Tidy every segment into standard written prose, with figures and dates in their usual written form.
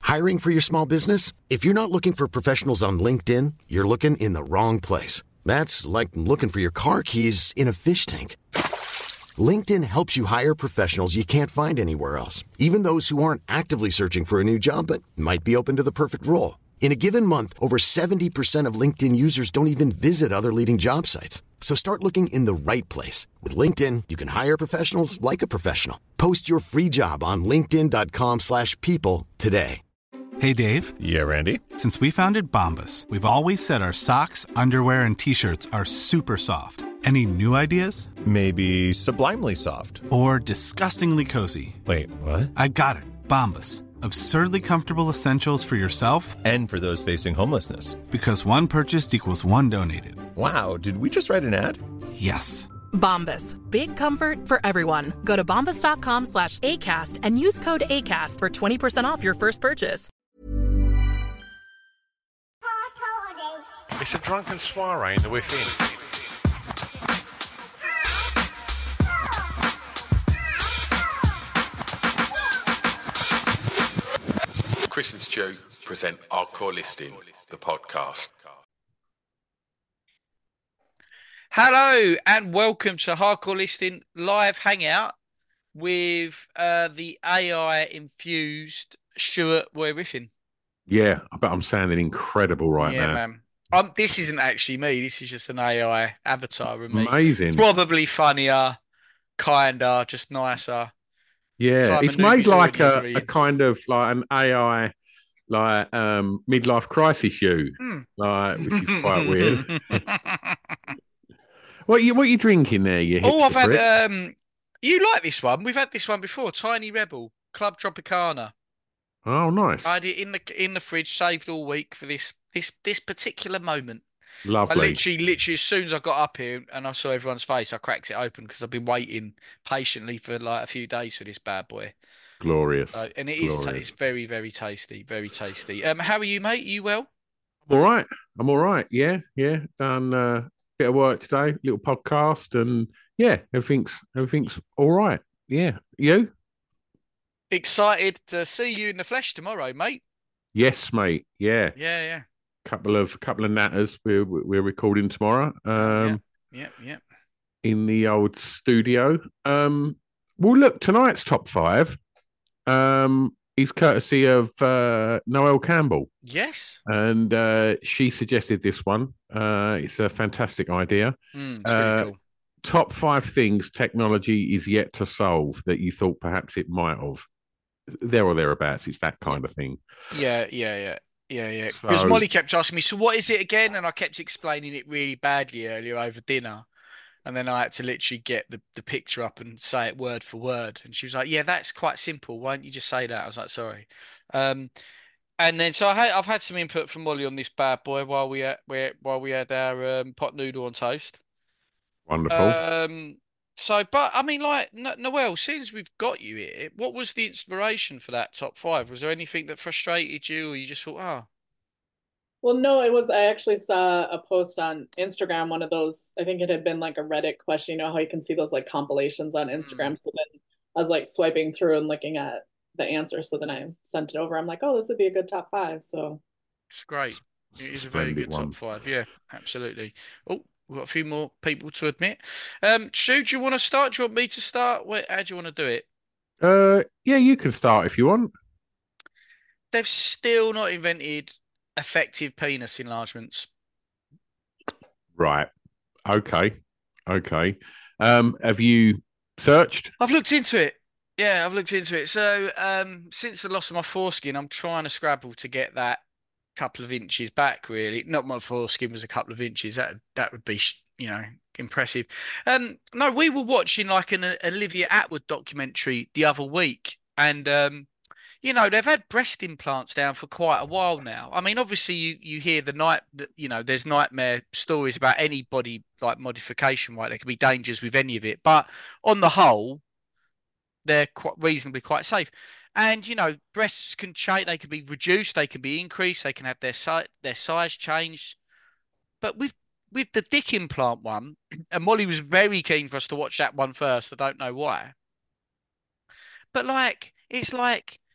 Hiring for your small business? If you're not looking for professionals on LinkedIn, you're looking in the wrong place. That's like looking for your car keys in a fish tank. LinkedIn helps you hire professionals you can't find anywhere else, even those who aren't actively searching for a new job but might be open to the perfect role. In a given month, over 70% of LinkedIn users don't even visit other leading job sites. So start looking in the right place. With LinkedIn, you can hire professionals like a professional. Post your free job on linkedin.com/people today. Hey, Dave. Yeah, Randy. Since we founded Bombas, we've always said our socks, underwear, and T-shirts are super soft. Any new ideas? Maybe sublimely soft. Or disgustingly cozy. Wait, what? I got it. Bombas. Absurdly comfortable essentials for yourself and for those facing homelessness. Because one purchased equals one donated. Wow, did we just write an ad? Yes. Bombas. Big comfort for everyone. Go to bombas.com/ACAST and use code ACAST for 20% off your first purchase. It's a drunken soiree in the within. Chris and Stu present Hardcore Listing, the podcast. Hello and welcome to Hardcore Listing live hangout with the AI-infused Stuart Roy-Riffin. Yeah, I bet I'm sounding incredible right now. Yeah, man. This isn't actually me. This is just an AI avatar of me. Amazing. Probably funnier, kinder, just nicer. Yeah, Simon it's made Newby's like already a kind of like an AI, like midlife crisis you, like, which is quite weird. What you drinking there? You I've had you like this one? We've had this one before. Tiny Rebel Club Tropicana. Oh, nice. I had it in the fridge, saved all week for this particular moment. Lovely. I literally, as soon as I got up here and I saw everyone's face, I cracked it open because I've been waiting patiently for like a few days for this bad boy. Glorious. And it's very, very tasty, very tasty. How are you, mate? You well? I'm all right. Yeah. Done a bit of work today, little podcast, and yeah, everything's all right. Yeah. You? Excited to see you in the flesh tomorrow, mate. Yes, mate. Yeah. Yeah. Couple of natters. We're recording tomorrow. Yeah. In the old studio. Well, look, tonight's top five is courtesy of Noelle Campbell. Yes. And she suggested this one. It's a fantastic idea. It's really cool. Top five things technology is yet to solve that you thought perhaps it might have. There or thereabouts. It's that kind of thing. Yeah. Because Molly kept asking me, so what is it again? And I kept explaining it really badly earlier over dinner. And then I had to literally get the picture up and say it word for word. And she was like, yeah, that's quite simple. Why don't you just say that? I was like, sorry. And then so I've had some input from Molly on this bad boy while we had our pot noodle on toast. Wonderful. But I mean, like, Noelle, since we've got you here, what was the inspiration for that top five? Was there anything that frustrated you, or you just thought, oh? Well, no, I actually saw a post on Instagram, one of those, I think it had been like a Reddit question, you know how you can see those like compilations on Instagram. So then I was like swiping through and looking at the answer. So then I sent it over. I'm like, oh, this would be a good top five. So it's great. It is a very good top five. Yeah, absolutely. Oh, we've got a few more people to admit. Stu, do you want to start? Do you want me to start? How do you want to do it? Yeah, you can start if you want. They've still not invented effective penis enlargements. Right. Okay. Have you searched? I've looked into it. Yeah, I've looked into it. So, since the loss of my foreskin, I'm trying to scrabble to get that couple of inches back, really. Not my foreskin was a couple of inches. That would be, impressive. No, we were watching like an Olivia Attwood documentary the other week, and they've had breast implants down for quite a while now. I mean, obviously you hear there's nightmare stories about any body like modification, right? There can be dangers with any of it, but on the whole, they're reasonably quite safe. And breasts can change; they can be reduced, they can be increased, they can have their size changed. But with the dick implant one, and Molly was very keen for us to watch that one first. I don't know why, but it's like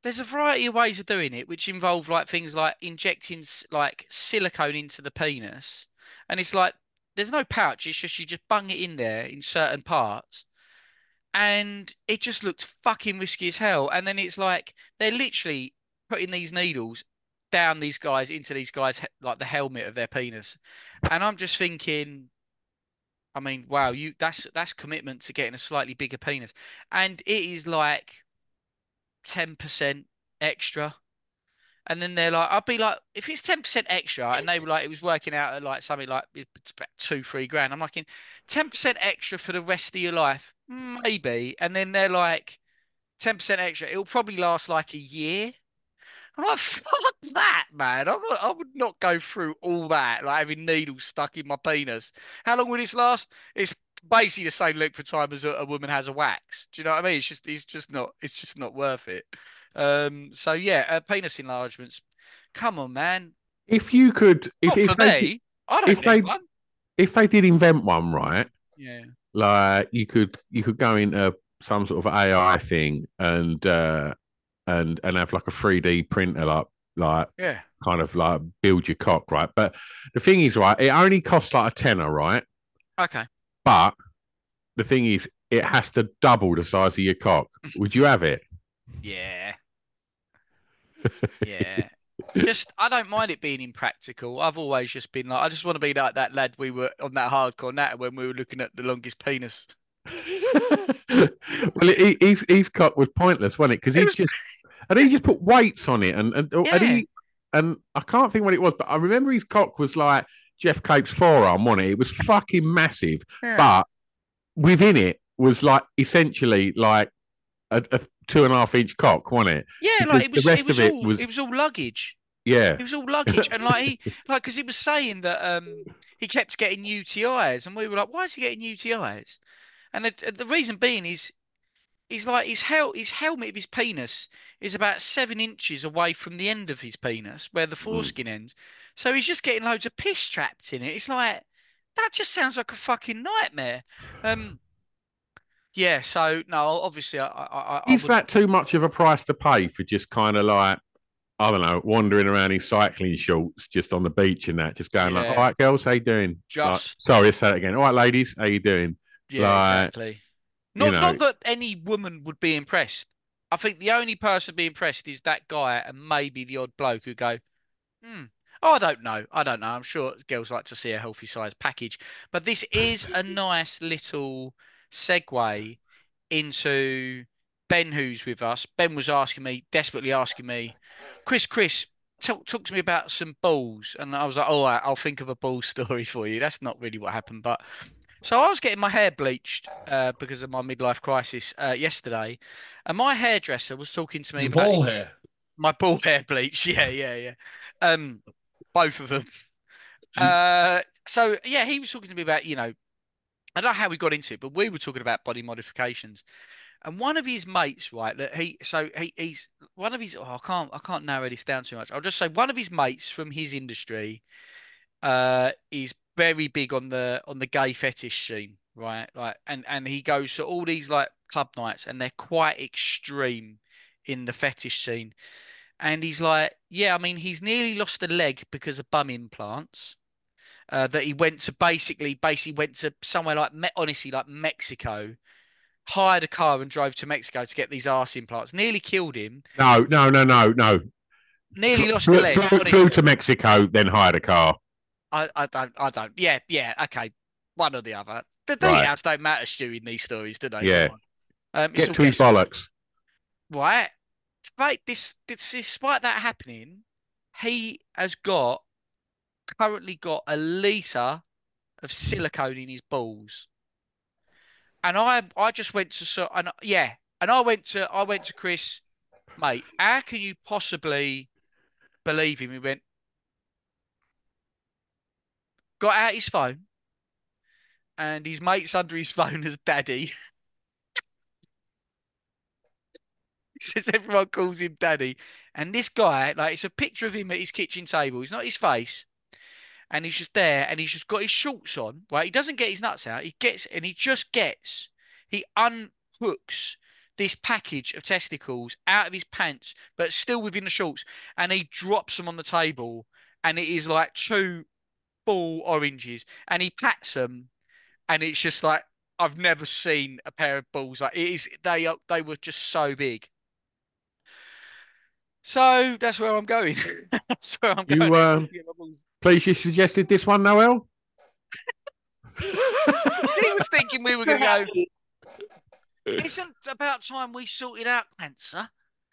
there's a variety of ways of doing it, which involve like things like injecting like silicone into the penis, and it's like there's no pouch. It's just you just bung it in there in certain parts, and it just looked fucking risky as hell. And then it's like they're literally putting these needles down these guys into these guys like the helmet of their penis, and I'm just thinking, I mean, wow, that's commitment to getting a slightly bigger penis, and it is like 10% extra. And then they're like, I'd be like, if it's 10% extra, and they were like, it was working out at like something like it's about 2-3 grand. I'm like, 10% extra for the rest of your life, maybe. And then they're like, 10% extra, it'll probably last like a year. I'm like, fuck that, man. I would not go through all that, like having needles stuck in my penis. How long will this last? It's basically the same length of time as a woman has a wax. Do you know what I mean? It's just not worth it. So yeah, penis enlargements. Come on, man. If you could, Not if for they, me. I don't if need they, one. if they did invent one, right? Yeah. Like you could go into some sort of AI thing and have like a 3D printer, like Yeah. kind of like build your cock, right? But the thing is, right, it only costs like a tenner, right? Okay. But the thing is, it has to double the size of your cock. Would you have it? Yeah. Yeah. Just, I don't mind it being impractical. I've always just been like, I just want to be like that lad we were on that hardcore natter when we were looking at the longest penis. Well, his cock was pointless, wasn't it? Because he just put weights on it, and I can't think what it was, but I remember his cock was like Jeff Cape's forearm, wasn't it? It was fucking massive, but within it was like essentially like a 2.5 inch cock, wasn't it? Yeah, Because like the rest of it it was all luggage. yeah. It was all luggage, and because he was saying that he kept getting UTIs, and we were like, why is he getting UTIs? And the reason being is he's like his helmet of his penis is about 7 inches away from the end of his penis, where the foreskin ends. So he's just getting loads of piss trapped in it. It's like that just sounds like a fucking nightmare. Yeah. So no, obviously I Is would. that too much of a price to pay for just kind of like, I don't know, wandering around in cycling shorts just on the beach and that, just going like, Yeah. all right, girls, how you doing? Just sorry, say that again. All right, ladies, how you doing? Yeah, Like, exactly. you Not know, that any woman would be impressed. I think the only person to be impressed is that guy and maybe the odd bloke who go, hmm. Oh, I don't know. I don't know. I'm sure girls like to see a healthy size package. But this is a nice little segue into Ben, who's with us. Ben was asking me, desperately asking me, Chris, talk to me about some balls. And I was like, all right, I'll think of a ball story for you. That's not really what happened. But so I was getting my hair bleached because of my midlife crisis yesterday. And my hairdresser was talking to me about Ball hair. my ball hair bleach. Yeah. Both of them. So yeah, he was talking to me about, I don't know how we got into it, but we were talking about body modifications. And one of his mates, right, that he's one of his, I can't narrow this down too much. I'll just say one of his mates from his industry is very big on the gay fetish scene, right? Like, and he goes to all these like club nights, and they're quite extreme in the fetish scene. And he's like, yeah, I mean, he's nearly lost a leg because of bum implants. That he went to basically went to somewhere like honestly like Mexico, hired a car and drove to Mexico to get these arse implants. Nearly killed him. no. Nearly lost a leg. Flew to Mexico, then hired a car. I don't. Yeah. Okay. One or the other. The Right. details don't matter, Stu, in these stories, do they? Yeah. Come on. It's Get all to his guesswork. bollocks. Right. Right. Despite that happening, he has currently got a litre of silicone in his balls. And I just went to I went to Chris, mate, how can you possibly believe him? He went, got out his phone, and his mate's under his phone as Daddy. Says everyone calls him Daddy. And this guy, like, it's a picture of him at his kitchen table. It's not his face. And he's just there, and he's just got his shorts on, right? He doesn't get his nuts out. He unhooks this package of testicles out of his pants, but still within the shorts, and he drops them on the table, and it is like 2 full oranges, and he pats them, and it's just like I've never seen a pair of balls like it is. They were just so big. So that's where I'm going. That's where I'm going. Please, you suggested this one, Noel. See, he was thinking we were going to go. Isn't about time we sorted out cancer?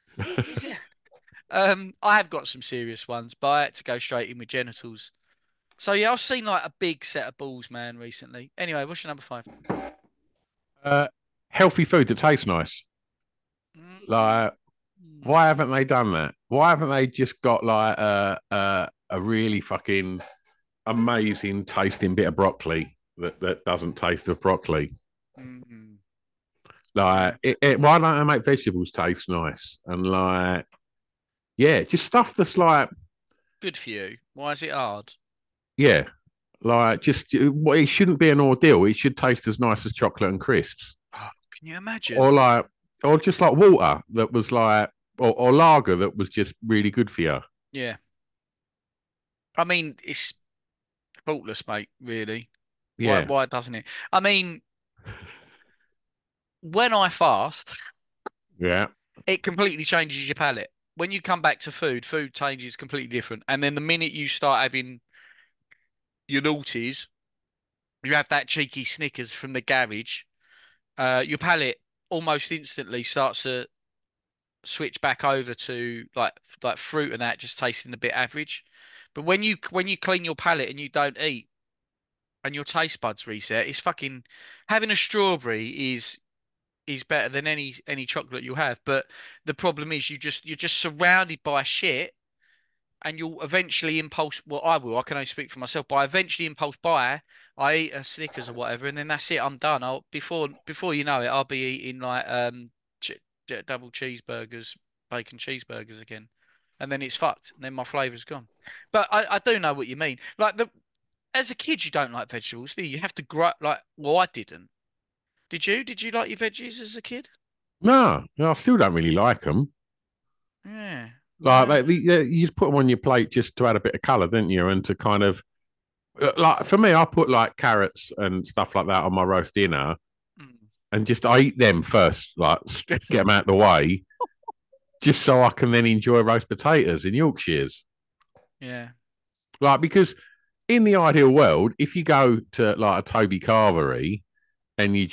I have got some serious ones, but I had to go straight in with genitals. So yeah, I've seen like a big set of balls, man, recently. Anyway, what's your number 5? Healthy food that tastes nice. Like, why haven't they done that? Why haven't they just got like a really fucking amazing tasting bit of broccoli that doesn't taste of broccoli? Mm-hmm. Like, why don't they make vegetables taste nice? And like, yeah, just stuff that's like good for you. Why is it hard? Yeah, like it shouldn't be an ordeal. It should taste as nice as chocolate and crisps. Oh, can you imagine? Or just like water that was like, or lager that was just really good for you. Yeah. I mean, it's faultless, mate. Really. Yeah. Why doesn't it? I mean, when I fast, yeah, it completely changes your palate. When you come back to food changes completely different. And then the minute you start having your naughties, you have that cheeky Snickers from the garage, your palate almost instantly starts to switch back over to like fruit and that just tasting a bit average. But when you clean your palate and you don't eat and your taste buds reset, it's fucking having a strawberry is better than any chocolate you'll have. But the problem is you're just surrounded by shit. And you'll eventually impulse. Well, I will. I can only speak for myself. But I eventually impulse buy. I eat a Snickers or whatever, and then that's it. I'm done. Before you know it, I'll be eating like double cheeseburgers, bacon cheeseburgers again, and then it's fucked. And then my flavour's gone. But I do know what you mean. Like as a kid, you don't like vegetables, do you? You have to grow. Like, well, I didn't. Did you? Did you like your veggies as a kid? No, I still don't really like them. Yeah. Like you just put them on your plate just to add a bit of colour, didn't you? And to kind of like for me, I put like carrots and stuff like that on my roast dinner, and just I eat them first, like get them out of the way, just so I can then enjoy roast potatoes in Yorkshires. Yeah, like because in the ideal world, if you go to like a Toby Carvery and I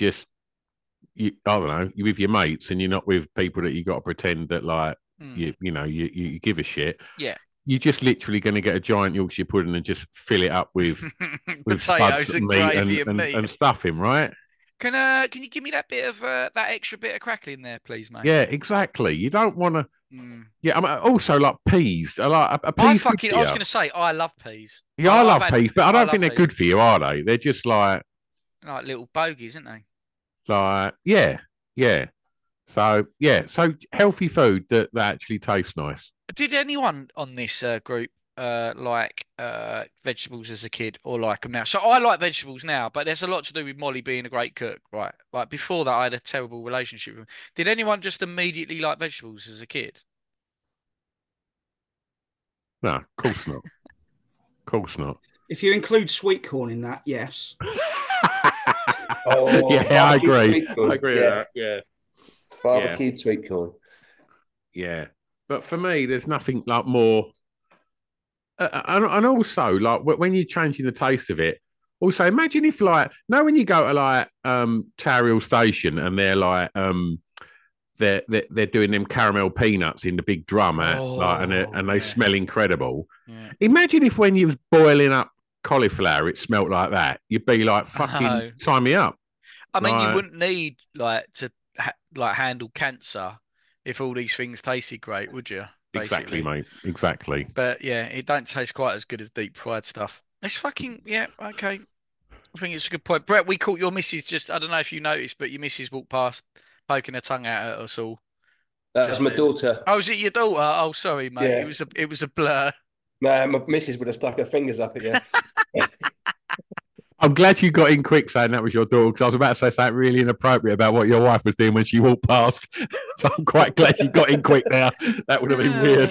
don't know, you're with your mates and you're not with people that you got to pretend that like. You give a shit. Yeah. You're just literally going to get a giant Yorkshire pudding and just fill it up with potatoes and gravy and meat and stuffing, right? Can you give me that bit of that extra bit of crackling there, please, mate? Yeah, exactly. You don't want to. Yeah, I mean, also like peas. Like a peas. I was going to say I love peas. Yeah, I love peas, but I don't think they're good for you, are they? They're just like little bogies, aren't they? Like yeah. So healthy food that actually tastes nice. Did anyone on this group like vegetables as a kid or like them now? So I like vegetables now, but there's a lot to do with Molly being a great cook, right? Like before that, I had a terrible relationship with him. Did anyone just immediately like vegetables as a kid? No, of course not. Of course not. If you include sweet corn in that, yes. Yeah, I agree. I agree with that. Yeah. Barbecued sweet corn. Yeah. But for me, there's nothing like more. And also, like when you're changing the taste of it, also imagine if, like, when you go to like Tariel Station and they're like they're doing them caramel peanuts in the big drum, and they smell incredible. Yeah. Imagine if when you was boiling up cauliflower, it smelt like that. You'd be like, fucking sign me up. I mean, you wouldn't need like to handle cancer if all these things tasted great, would you? Basically. Exactly, mate. Exactly. But yeah, it don't taste quite as good as deep fried stuff. It's fucking okay. I think it's a good point. Brett, we caught your missus I don't know if you noticed, but your missus walked past poking her tongue out at us all. That was my daughter. Oh, was it your daughter? Oh, sorry, mate. Yeah. It was a blur. No, my missus would have stuck her fingers up again. I'm glad you got in quick saying that was your daughter, because I was about to say something really inappropriate about what your wife was doing when she walked past. So I'm quite glad you got in quick there. That would have been weird.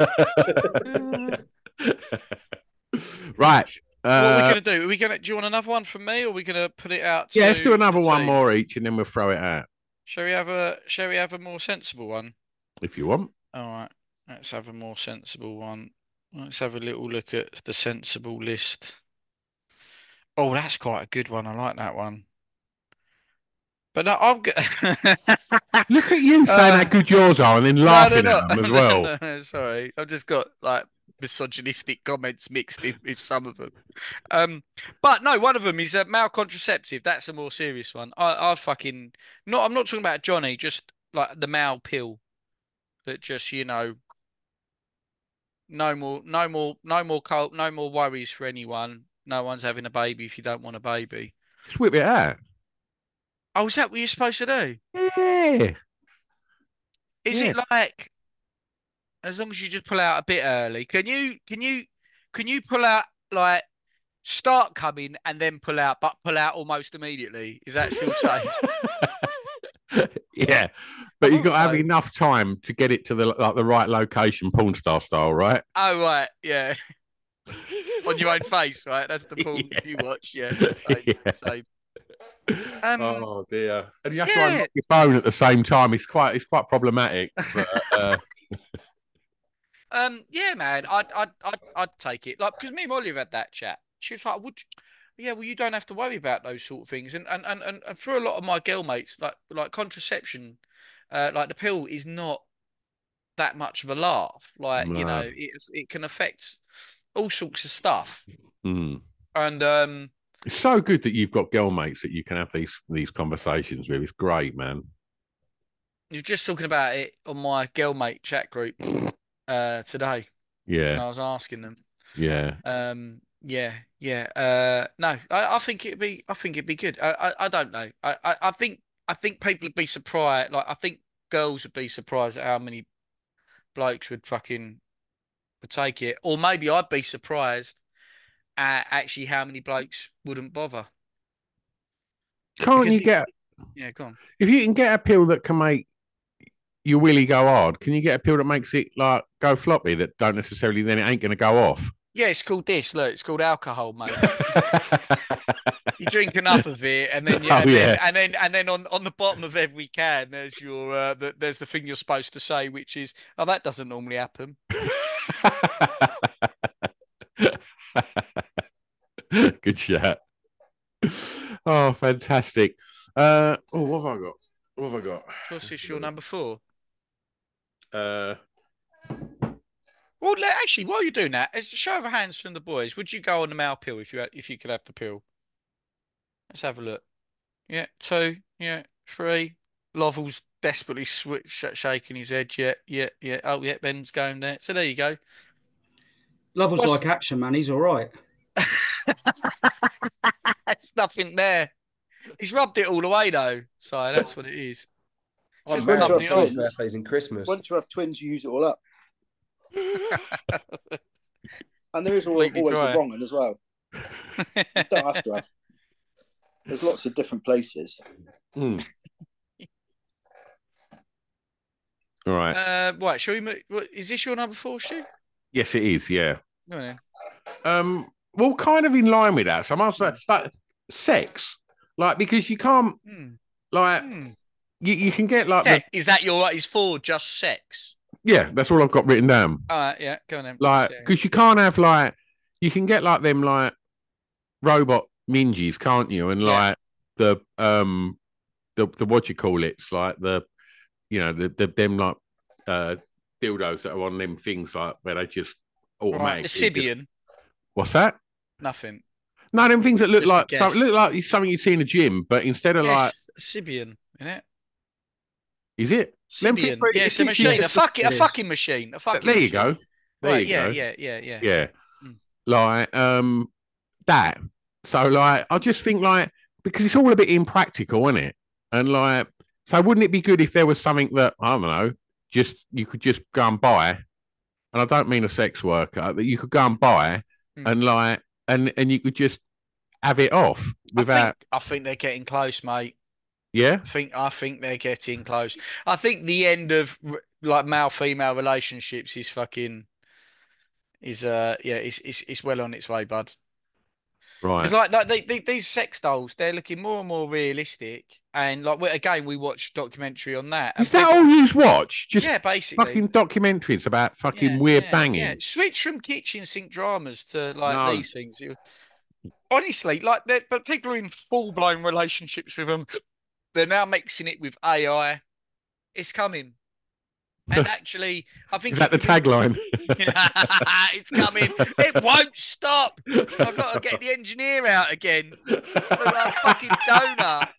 Right. What are we going to do? Do you want another one from me, or are we going to put it out? Yeah, let's do another one more each, and then we'll throw it out. Shall we have a more sensible one? If you want. All right. Let's have a more sensible one. Let's have a little look at the sensible list. Oh, that's quite a good one. I like that one. But no, I'm good. Look at you saying how good yours are and then laughing at them as well. No, sorry. I've just got like misogynistic comments mixed in with some of them. But no, one of them is a male contraceptive. That's a more serious one. I fucking not. I'm not talking about Johnny. Just like the male pill that just no more worries for anyone. No one's having a baby if you don't want a baby. Just whip it out. Oh, is that what you're supposed to do? Yeah. Is it like, as long as you just pull out a bit early? Can you pull out like start coming and then pull out, but pull out almost immediately? Is that still safe? Yeah, but you've got to have enough time to get it to the right location, porn star style, right? Oh right, yeah. On your own face, right? That's the porn you watch. Yeah, same. Oh dear! And you have to unlock your phone at the same time. It's quite problematic. But, yeah, man, I'd take it. Like, because me and Molly have had that chat. She was like, well, you don't have to worry about those sort of things. And for a lot of my girl mates, like contraception, like the pill is not that much of a laugh. Like, no. It can affect all sorts of stuff. Mm. And it's so good that you've got girl mates that you can have these conversations with. It's great, man. You're just talking about it on my girl mate chat group today. Yeah. And I was asking them. Yeah. Yeah. No, I think it'd be good. I don't know. I think people would be surprised. Like, I think girls would be surprised at how many blokes would take it, or maybe I'd be surprised at actually how many blokes wouldn't bother. Can't you get? Yeah, go on. If you can get a pill that can make your willy go hard, can you get a pill that makes it like go floppy? That don't necessarily then it ain't going to go off. Yeah, it's called this. Look, it's called alcohol, mate. You drink enough of it, and then and then on the bottom of every can, there's your there's the thing you're supposed to say, which is, "Oh, that doesn't normally happen." Good chat. Oh, fantastic. What have I got? What's this, your number 4? Well, actually, while you're doing that, as a show of hands from the boys, would you go on the male pill if you could have the pill? Let's have a look. Yeah, 2. Yeah, 3. Lovell's desperately shaking his head. Yeah. Oh, yeah, Ben's going there. So there you go. Lovell's like action, man. He's all right. There's nothing there. He's rubbed it all away, though. So that's what it is. Once you have twins, you use it all up. And there is always a wrong one as well. You don't have to have. There's lots of different places. Mm. All right. Right, shall we move? Is this your number 4, Stu? Yes, it is. Yeah. Oh, yeah. Well, kind of in line with that. So I must say, like sex, like because you can't, you can get like. Is that is for just sex? Yeah, that's all I've got written down. All right, yeah, go on then. Like, because you can't have you can get like them like robot mingies, can't you? And like the what you call it? It's like them like dildos that are on them things like where they just automatically. The Sibian. What's that? Nothing. No, them things that look like something you see in a gym, but instead of like Sibian, isn't it? Is it? Sibian. Yeah, it's a machine. A fucking machine. There you go. There you go. Yeah. Like that. So like I just think like because it's all a bit impractical, isn't it? And like so wouldn't it be good if there was something that I don't know, you could just go and buy, and I don't mean a sex worker, that you could go and buy and like and you could just have it off without. I think they're getting close, mate. Yeah. I think they're getting close. I think the end of like male female relationships is it's well on its way, bud. Right. Because these sex dolls, they're looking more and more realistic, and like we watched a documentary on that. Is that all you watch? Just basically fucking documentaries about fucking weird banging. Yeah. Switch from kitchen sink dramas to these things. Honestly, but people are in full blown relationships with them. They're now mixing it with AI. It's coming. And actually, I think... Is that the tagline? It's coming. It won't stop. I've got to get the engineer out again. A fucking donut.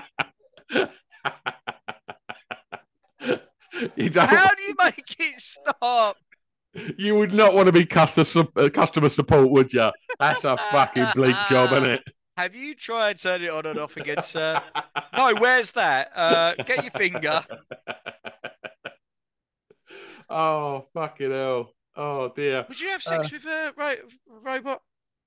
How do you make it stop? You would not want to be customer support, would you? That's a fucking bleak job, isn't it? Have you tried turning it on and off again, sir? No, where's that? Get your finger. Oh, fucking hell. Oh, dear. Would you have sex with a robot?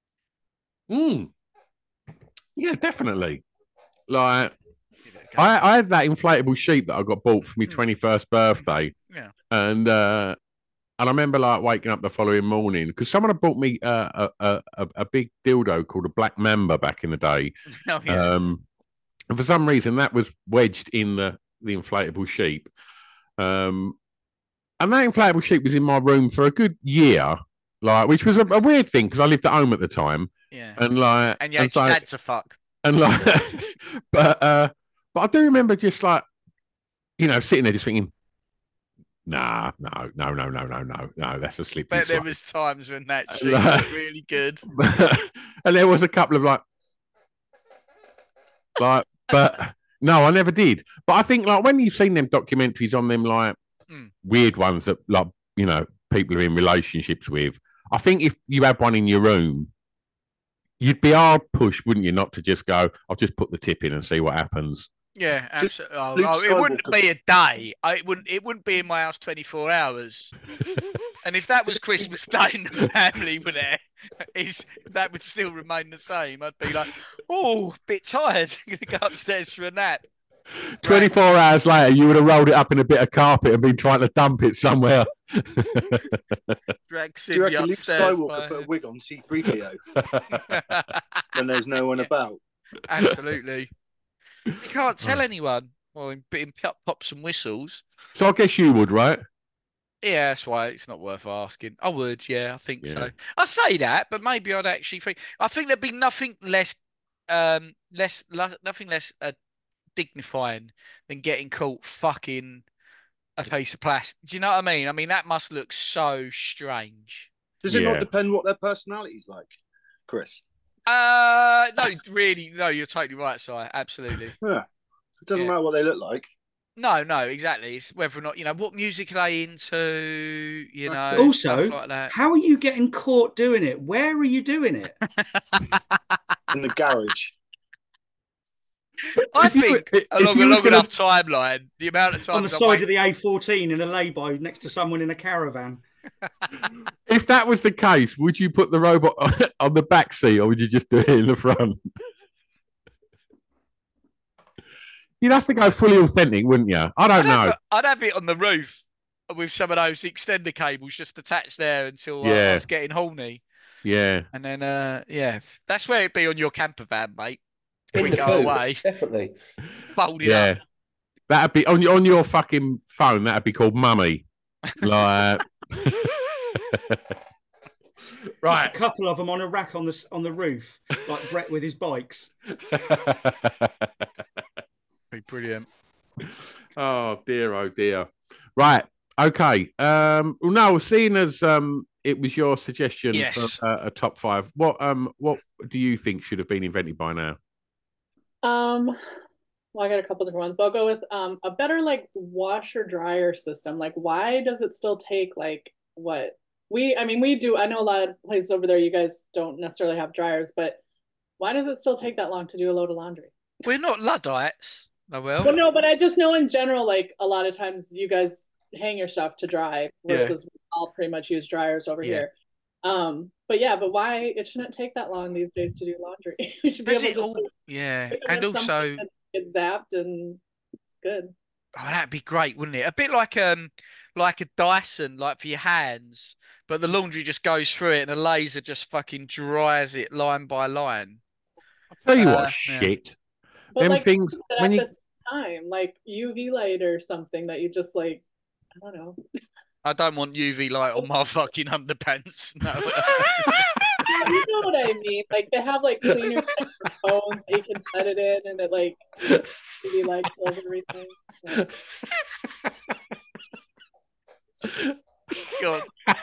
Yeah, definitely. Like, I had that inflatable sheep that I got bought for my 21st birthday. Yeah. And I remember like waking up the following morning because someone had bought me a big dildo called a Black Mamba back in the day. Oh, yeah. And for some reason that was wedged in the inflatable sheep. And that inflatable sheep was in my room for a good year, like, which was a weird thing because I lived at home at the time. Yeah. And like, and you had to fuck. And like, but I do remember just like, sitting there just thinking, no, that's a slippery But there slope. was times when that shit was really good. And there was a couple of but no, I never did. But I think like when you've seen them documentaries on them like weird ones that like people are in relationships with, I think if you had one in your room, you'd be hard pushed, wouldn't you, not to just go, I'll just put the tip in and see what happens. Yeah, absolutely. It wouldn't be a day. It wouldn't be in my house 24 hours. And if that was Christmas Day and the family were there, that would still remain the same. I'd be like, oh, a bit tired. I'm going to go upstairs for a nap. 24 hours later, you would have rolled it up in a bit of carpet and been trying to dump it somewhere. Do you reckon Luke Skywalker put a wig on C-3PO when there's no one about? Absolutely. You can't tell anyone. Well, in pops and whistles. So I guess you would, right? Yeah, that's why it's not worth asking. I would, yeah, I think so. I say that, but maybe I'd actually think. I think there'd be nothing less dignifying than getting caught fucking a piece of plastic. Do you know what I mean? I mean, that must look so strange. Does it not depend what their personality's like, Chris? No, really, no, you're totally right, Si. Absolutely. Yeah. It doesn't matter what they look like. No, exactly. It's whether or not, what music are they into, Also, stuff like that. How are you getting caught doing it? Where are you doing it? In the garage. I think along a long enough timeline, the amount of time on the side of the A14 in a lay-by next to someone in a caravan. If that was the case, would you put the robot on the back seat or would you just do it in the front? You'd have to go fully authentic, wouldn't you? I don't know. I'd have it on the roof with some of those extender cables just attached there until I was getting horny. Yeah. And then, that's where it'd be on your camper van, mate. We go away. Definitely. Fold it up. That'd be on your fucking phone. That'd be called Mummy. Like, right. Just a couple of them on a rack on the roof, like Brett with his bikes. Be brilliant. Oh dear. Right. Okay. Well, no. Seeing as it was your suggestion for a top 5, what do you think should have been invented by now? Well, I got a couple different ones, but I'll go with a better like washer dryer system. Like, why does it still take like what we do? I know a lot of places over there, you guys don't necessarily have dryers, but why does it still take that long to do a load of laundry? We're not Luddites, Well, no, but I just know in general, like a lot of times you guys hang your stuff to dry versus we all pretty much use dryers over here. But yeah, but why it shouldn't take that long these days to do laundry. You should be able to just yeah, and also get zapped and it's good. Oh, that'd be great, wouldn't it? A bit like a Dyson, like for your hands, but the laundry just goes through it and a laser just fucking dries it line by line. I'll tell you what, shit. But them like things when you the same time, like UV light or something that you just like, I don't know. I don't want UV light on my fucking underpants. No. You know what I mean? Like they have like cleaner phones that you can set it in, and it like UV light kills everything. Yeah. God.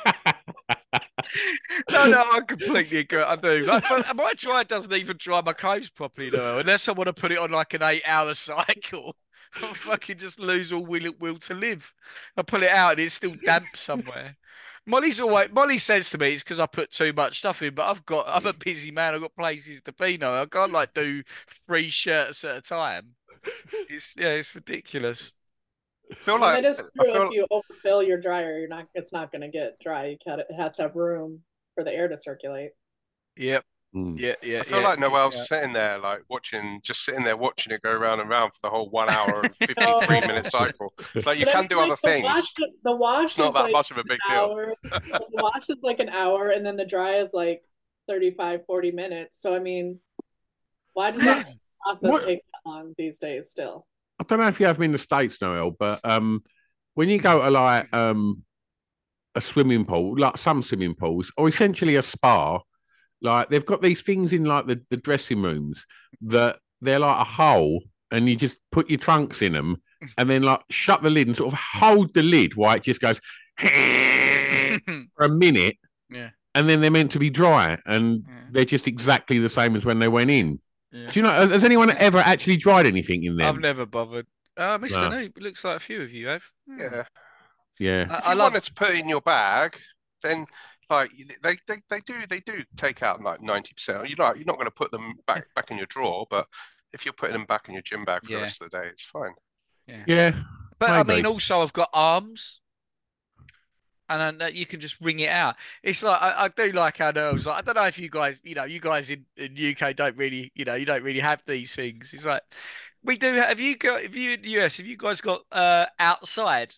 No, I completely agree. I do. Like, but my dryer doesn't even dry my clothes properly, though, unless I want to put it on like an 8-hour cycle. I'll fucking just lose all will to live. I pull it out and it's still damp somewhere. Molly says to me it's because I put too much stuff in, but I'm a busy man. I've got places to be now. I can't like do 3 shirts at a time. It's ridiculous. I feel like if you overfill your dryer, it's not going to get dry. It has to have room for the air to circulate. Yep. Yeah. I feel like Noelle's sitting there, like just sitting there watching it go round and round for the whole 1 hour and 53-minute cycle. It's like you can do other things. The wash it's not that like much of a big deal. The wash is like an hour, and then the dry is like 35-40 minutes. So I mean, why does that process take that long these days? Still, I don't know if you have them in the States, Noelle, but when you go to like a swimming pool, like some swimming pools, or essentially a spa. Like they've got these things in like the dressing rooms that they're like a hole, and you just put your trunks in them, and then like shut the lid and sort of hold the lid while it just goes for a minute, and then they're meant to be dry, and they're just exactly the same as when they went in. Yeah. Do you know? Has anyone ever actually dried anything in them? I've never bothered. Mr. Noob, it looks like a few of you have. Yeah. If you wanted to put it in your bag, then. Like they do take out like 90%. You're not going to put them back in your drawer, but if you're putting them back in your gym bag for the rest of the day, it's fine. Yeah. But maybe. I mean, also I've got arms, and you can just wring it out. It's like I do like how Noel's like. I don't know if you guys, you guys in UK don't really, you don't really have these things. It's like we do. Have you in the US? Have you guys got outside?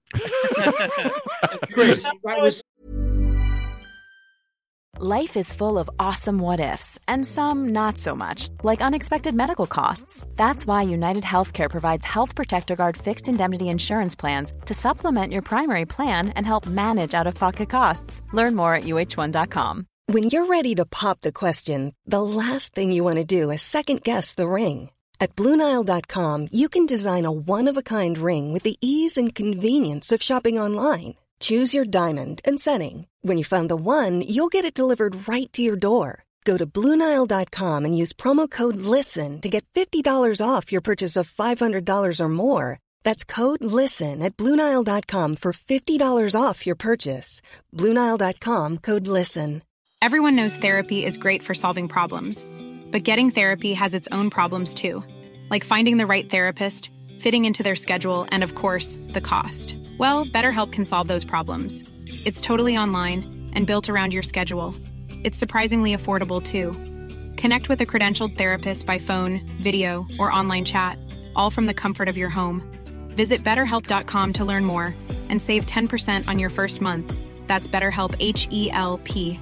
Chris, that was. Life is full of awesome what-ifs, and some not so much, like unexpected medical costs. That's why United Healthcare provides Health Protector Guard fixed indemnity insurance plans to supplement your primary plan and help manage out-of-pocket costs. Learn more at uh1.com. When you're ready to pop the question, the last thing you want to do is second-guess the ring. At BlueNile.com, you can design a one-of-a-kind ring with the ease and convenience of shopping online. Choose your diamond and setting. When you find the one, you'll get it delivered right to your door. Go to BlueNile.com and use promo code LISTEN to get $50 off your purchase of $500 or more. That's code LISTEN at BlueNile.com for $50 off your purchase. BlueNile.com, code LISTEN. Everyone knows therapy is great for solving problems. But getting therapy has its own problems too. Like finding the right therapist, fitting into their schedule, and of course, the cost. Well, BetterHelp can solve those problems. It's totally online and built around your schedule. It's surprisingly affordable, too. Connect with a credentialed therapist by phone, video, or online chat, all from the comfort of your home. Visit BetterHelp.com to learn more and save 10% on your first month. That's BetterHelp, H-E-L-P.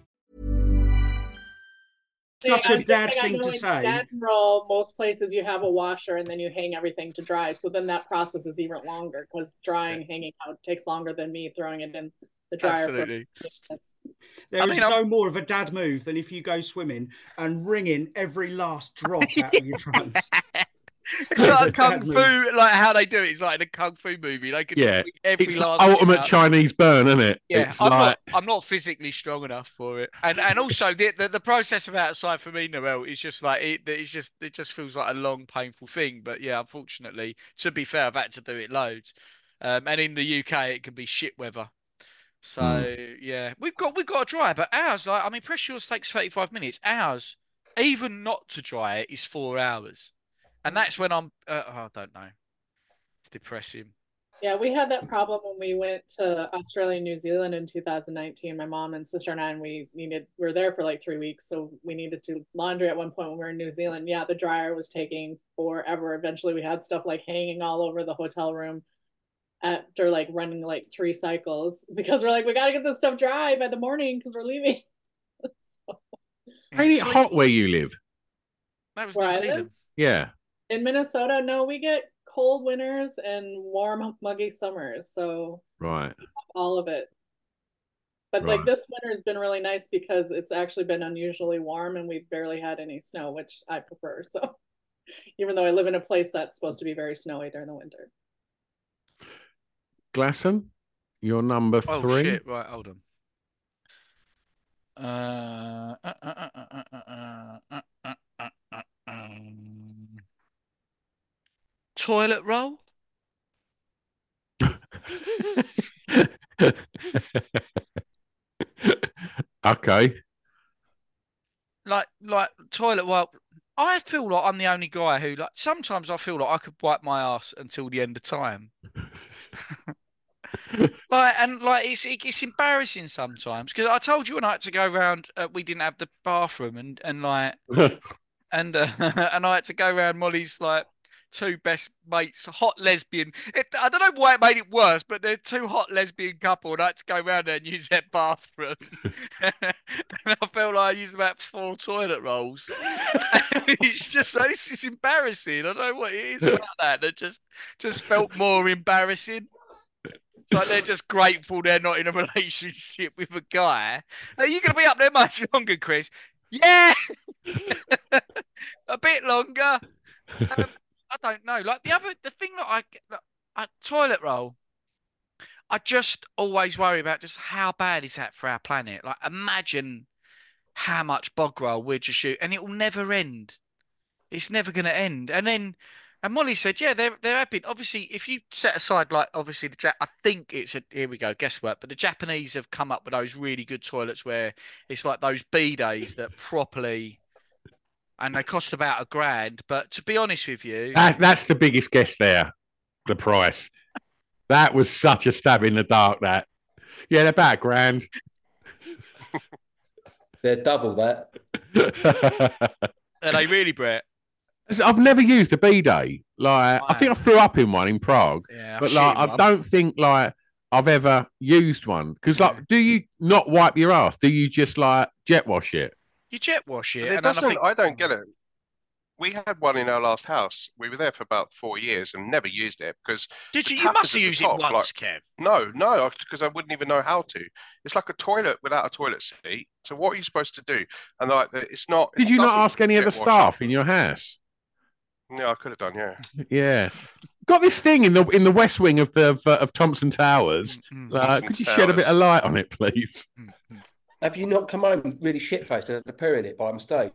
Such a dad thing to say. In general, most places you have a washer and then you hang everything to dry. So then that process is even longer because hanging out takes longer than me throwing it in the dryer. Absolutely. There is no more of a dad move than if you go swimming and wringing every last drop out of your trunks. It's like a kung fu, like how they do it. It's like in a kung fu movie. They can every it's last ultimate Chinese burn, isn't it? Yeah, it's I'm not physically strong enough for it, and also the process of outside for me, Noelle, is just like it just feels like a long, painful thing. But yeah, unfortunately, to be fair, I've had to do it loads, and in the UK it can be shit weather. So yeah, we've got to dry, but ours, like, I mean, press yours takes 35 minutes. Ours, even not to dry it, is 4 hours. And that's when I'm, I don't know. It's depressing. Yeah, we had that problem when we went to Australia and New Zealand in 2019. My mom and sister and I, and we were there for like 3 weeks. So we needed to laundry at one point when we were in New Zealand. Yeah, the dryer was taking forever. Eventually we had stuff like hanging all over the hotel room after like running like 3 cycles because we're like, we got to get this stuff dry by the morning because we're leaving. So, ain't it hot where you live? That was New Zealand. Yeah. In Minnesota, no, we get cold winters and warm, muggy summers. So right, all of it. But like this winter has been really nice because it's actually been unusually warm and we've barely had any snow, which I prefer. So even though I live in a place that's supposed to be very snowy during the winter. Glasson, you're number 3. Oh shit! Right, hold on. Toilet roll. Okay. Like toilet wipe. I feel like I'm the only guy who like. Sometimes I feel like I could wipe my ass until the end of time. It's embarrassing sometimes because I told you when I had to go around, we didn't have the bathroom and like and I had to go around Molly's like 2 best mates, hot lesbian. I don't know why it made it worse, but they're 2 hot lesbian couple, and I had to go around there and use their bathroom. And I felt like I used about 4 toilet rolls. It's just this is embarrassing. I don't know what it is about that. That just felt more embarrassing. It's like they're just grateful they're not in a relationship with a guy. Are you going to be up there much longer, Chris? Yeah, a bit longer. I don't know. Like the thing that I toilet roll, I just always worry about just how bad is that for our planet. Like imagine how much bog roll we're just shoot, and it will never end. It's never going to end. And Molly said, yeah, they're happy. Obviously, if you set aside like obviously I think here we go, guesswork. But the Japanese have come up with those really good toilets where it's like those bidets that properly. And they cost about $1,000. But to be honest with you, that's the biggest guess there. The price. That was such a stab in the dark. That, yeah, they're about $1,000. They're double that. Are they really, Brett? I've never used a bidet. Like, I think I threw up in one in Prague. Yeah, but like, I don't think like I've ever used one. Because like, do you not wipe your ass? Do you just like jet wash it? You jet wash it. I don't get it. We had one in our last house. We were there for about 4 years and never used it because. Did you? You must have used it once, Kev. No, because I wouldn't even know how to. It's like a toilet without a toilet seat. So what are you supposed to do? And like, it's not. Did you not ask any of the staff in your house? No, I could have done. Yeah. Yeah. Got this thing in the West Wing of Thompson Towers. Could you shed a bit of light on it, please? Have you not come home really shit-faced and had to poo in it by mistake?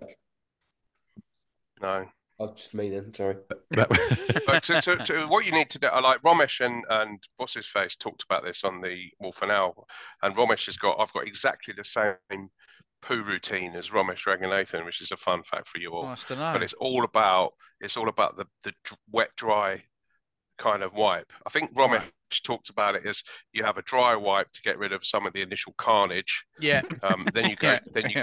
No. I'm just meaning, sorry. But to what you need to do, like Romesh and what's his face talked about this on the Wolf and Owl, and Romesh I've got exactly the same poo routine as Romesh Ranganathan, which is a fun fact for you all. Nice to know. But it's all about the wet dry kind of wipe. I think Romesh talked about it as you have a dry wipe to get rid of some of the initial carnage. Yeah. Then you go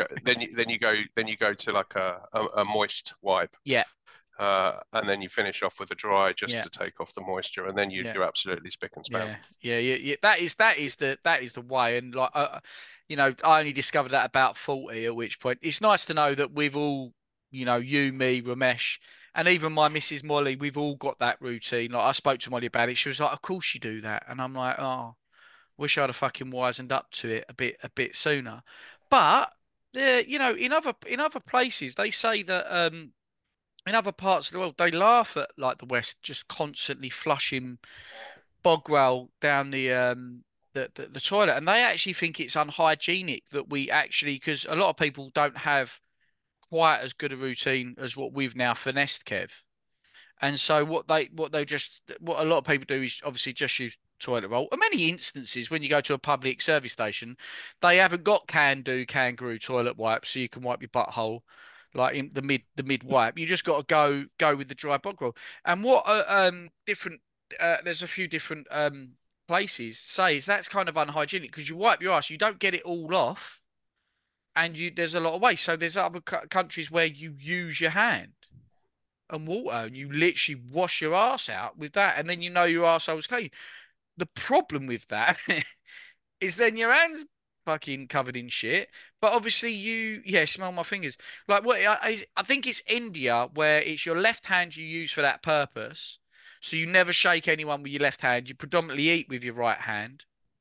to like a moist wipe. Yeah. And then you finish off with a dry just to take off the moisture, and then you're absolutely spick and span. Yeah. That is the way. And like, I only discovered that about 40. At which point, it's nice to know that we've all, you, me, Ramesh, and even my Mrs. Molly, we've all got that routine. Like I spoke to Molly about it. She was like, "Of course you do that," and I'm like, "Oh, wish I'd have fucking wisened up to it a bit sooner." But in other places, they say that in other parts of the world, they laugh at like the West just constantly flushing bog roll down the toilet, and they actually think it's unhygienic that we actually, because a lot of people don't have quite as good a routine as what we've now finessed, Kev. And so what a lot of people do is obviously just use toilet roll. In many instances, when you go to a public service station, they haven't got kangaroo toilet wipes, so you can wipe your butthole like in the mid wipe. You just got to go with the dry bog roll. And what different there's a few different places say is that's kind of unhygienic because you wipe your ass, you don't get it all off, and there's a lot of waste. So there's other countries where you use your hand and water, and you literally wash your ass out with that, and then you know your arsehole's clean. The problem with that is then your hands fucking covered in shit. But obviously smell my fingers. Like what I think it's India where it's your left hand you use for that purpose. So you never shake anyone with your left hand. You predominantly eat with your right hand.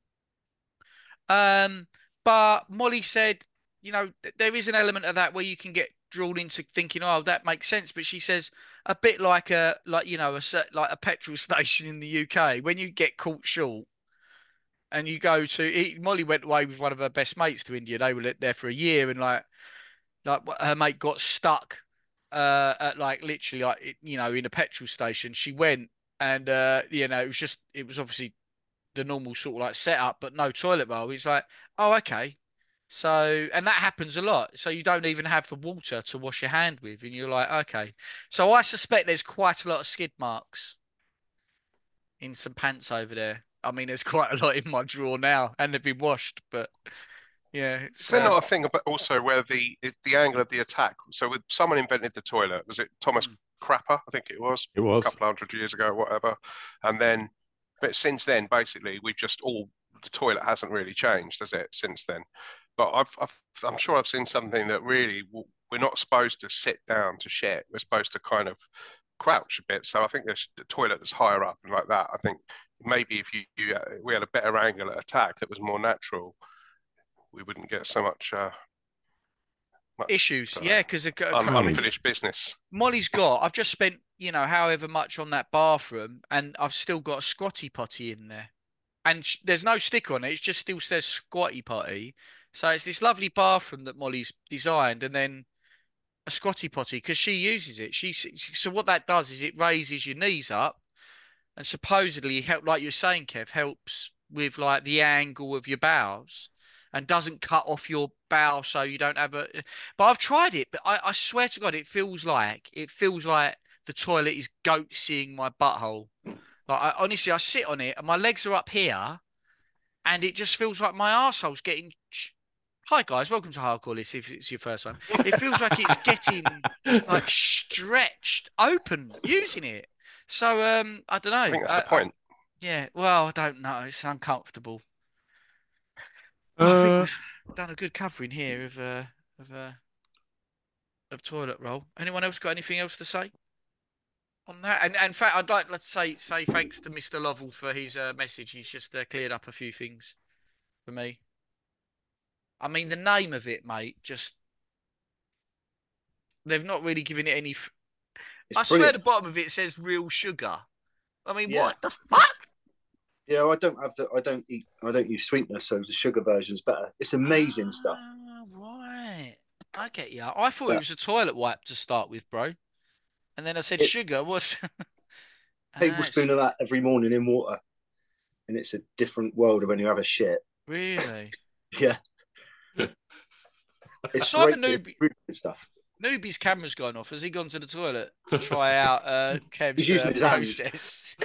But Molly said, there is an element of that where you can get drawn into thinking, oh, that makes sense. But she says a bit like a petrol station in the UK when you get caught short and you go to. Molly went away with one of her best mates to India. They were there for a year, and like her mate got stuck at literally in a petrol station. She went and it was obviously the normal sort of like setup, but no toilet bowl. It's like, oh, okay. So, and that happens a lot. So you don't even have the water to wash your hand with, and you're like, okay. So I suspect there's quite a lot of skid marks in some pants over there. I mean, there's quite a lot in my drawer now, and they've been washed. But yeah, it's not a thing about also where the angle of the attack. So with someone invented the toilet, was it Thomas Crapper? I think it was. It was a couple hundred years ago, whatever. And then, but since then, basically, the toilet hasn't really changed, has it? Since then, but I'm sure I've seen something that really we're not supposed to sit down to shit. We're supposed to kind of crouch a bit. So I think there's the toilet that's higher up and like that. I think maybe if we had a better angle at attack that was more natural, we wouldn't get so much issues. Yeah, because unfinished business. I've just spent however much on that bathroom, and I've still got a squatty potty in there, and there's no stick on it. It just still says squatty potty. So it's this lovely bathroom that Molly's designed, and then a squatty potty because she uses it. So what that does is it raises your knees up, and supposedly like you're saying, Kev, helps with like the angle of your bowels and doesn't cut off your bowel so you don't have a. But I've tried it, but I swear to God, it feels like the toilet is goat-seeing my butthole. Like honestly, I sit on it and my legs are up here, and it just feels like my arsehole's getting. Hi guys, welcome to Hardcore List. If it's your first time, it feels like it's getting like stretched open using it. So I don't know. I think that's the point. Yeah, well, I don't know. It's uncomfortable. I think we've done a good covering here of toilet roll. Anyone else got anything else to say on that? And in fact, I'd like to say thanks to Mr. Lovell for his message. He's just cleared up a few things for me. I mean, the name of it, mate, they've not really given it any. I swear the bottom of it says real sugar. I mean, what the fuck? Yeah, I don't use sweetener, so the sugar version's better. It's amazing stuff. Right. I get you. I thought it was a toilet wipe to start with, bro. And then I said sugar was tablespoon of that every morning in water. And it's a different world when you have a shit. Really? Yeah. It's great stuff. Newbie's camera's gone off. Has he gone to the toilet to try out Kev's process?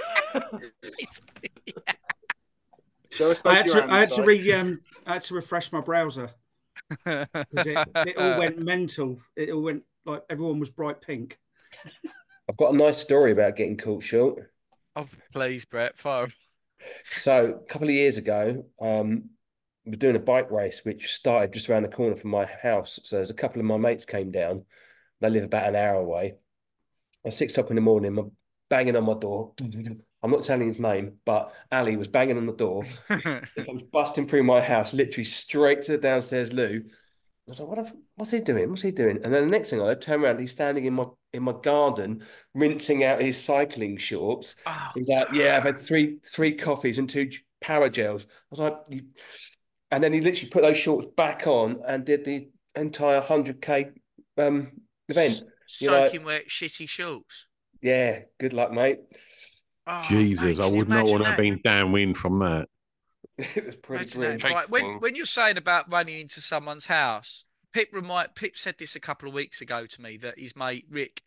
I had to refresh my browser because it all went mental. It all went like everyone was bright pink. I've got a nice story about getting caught short. Oh, please, Brett, fire. So a couple of years ago, I was doing a bike race, which started just around the corner from my house. So there's a couple of my mates came down. They live about an hour away. At 6 o'clock in the morning, I'm banging on my door. I'm not telling his name, but Ali was banging on the door. I was busting through my house, literally straight to the downstairs loo. I was like, what's he doing? What's he doing? And then the next thing I turn around, he's standing in my garden, rinsing out his cycling shorts. Oh, he's like, yeah, I've had three coffees and 2 power gels. I was like, and then he literally put those shorts back on and did the entire 100K event. Soaking wet, shitty shorts. Yeah, good luck, mate. Oh, Jesus, I would not want to have been downwind from that. It was pretty grim. Right, when you're saying about running into someone's house, Pip said this a couple of weeks ago to me that his mate Rick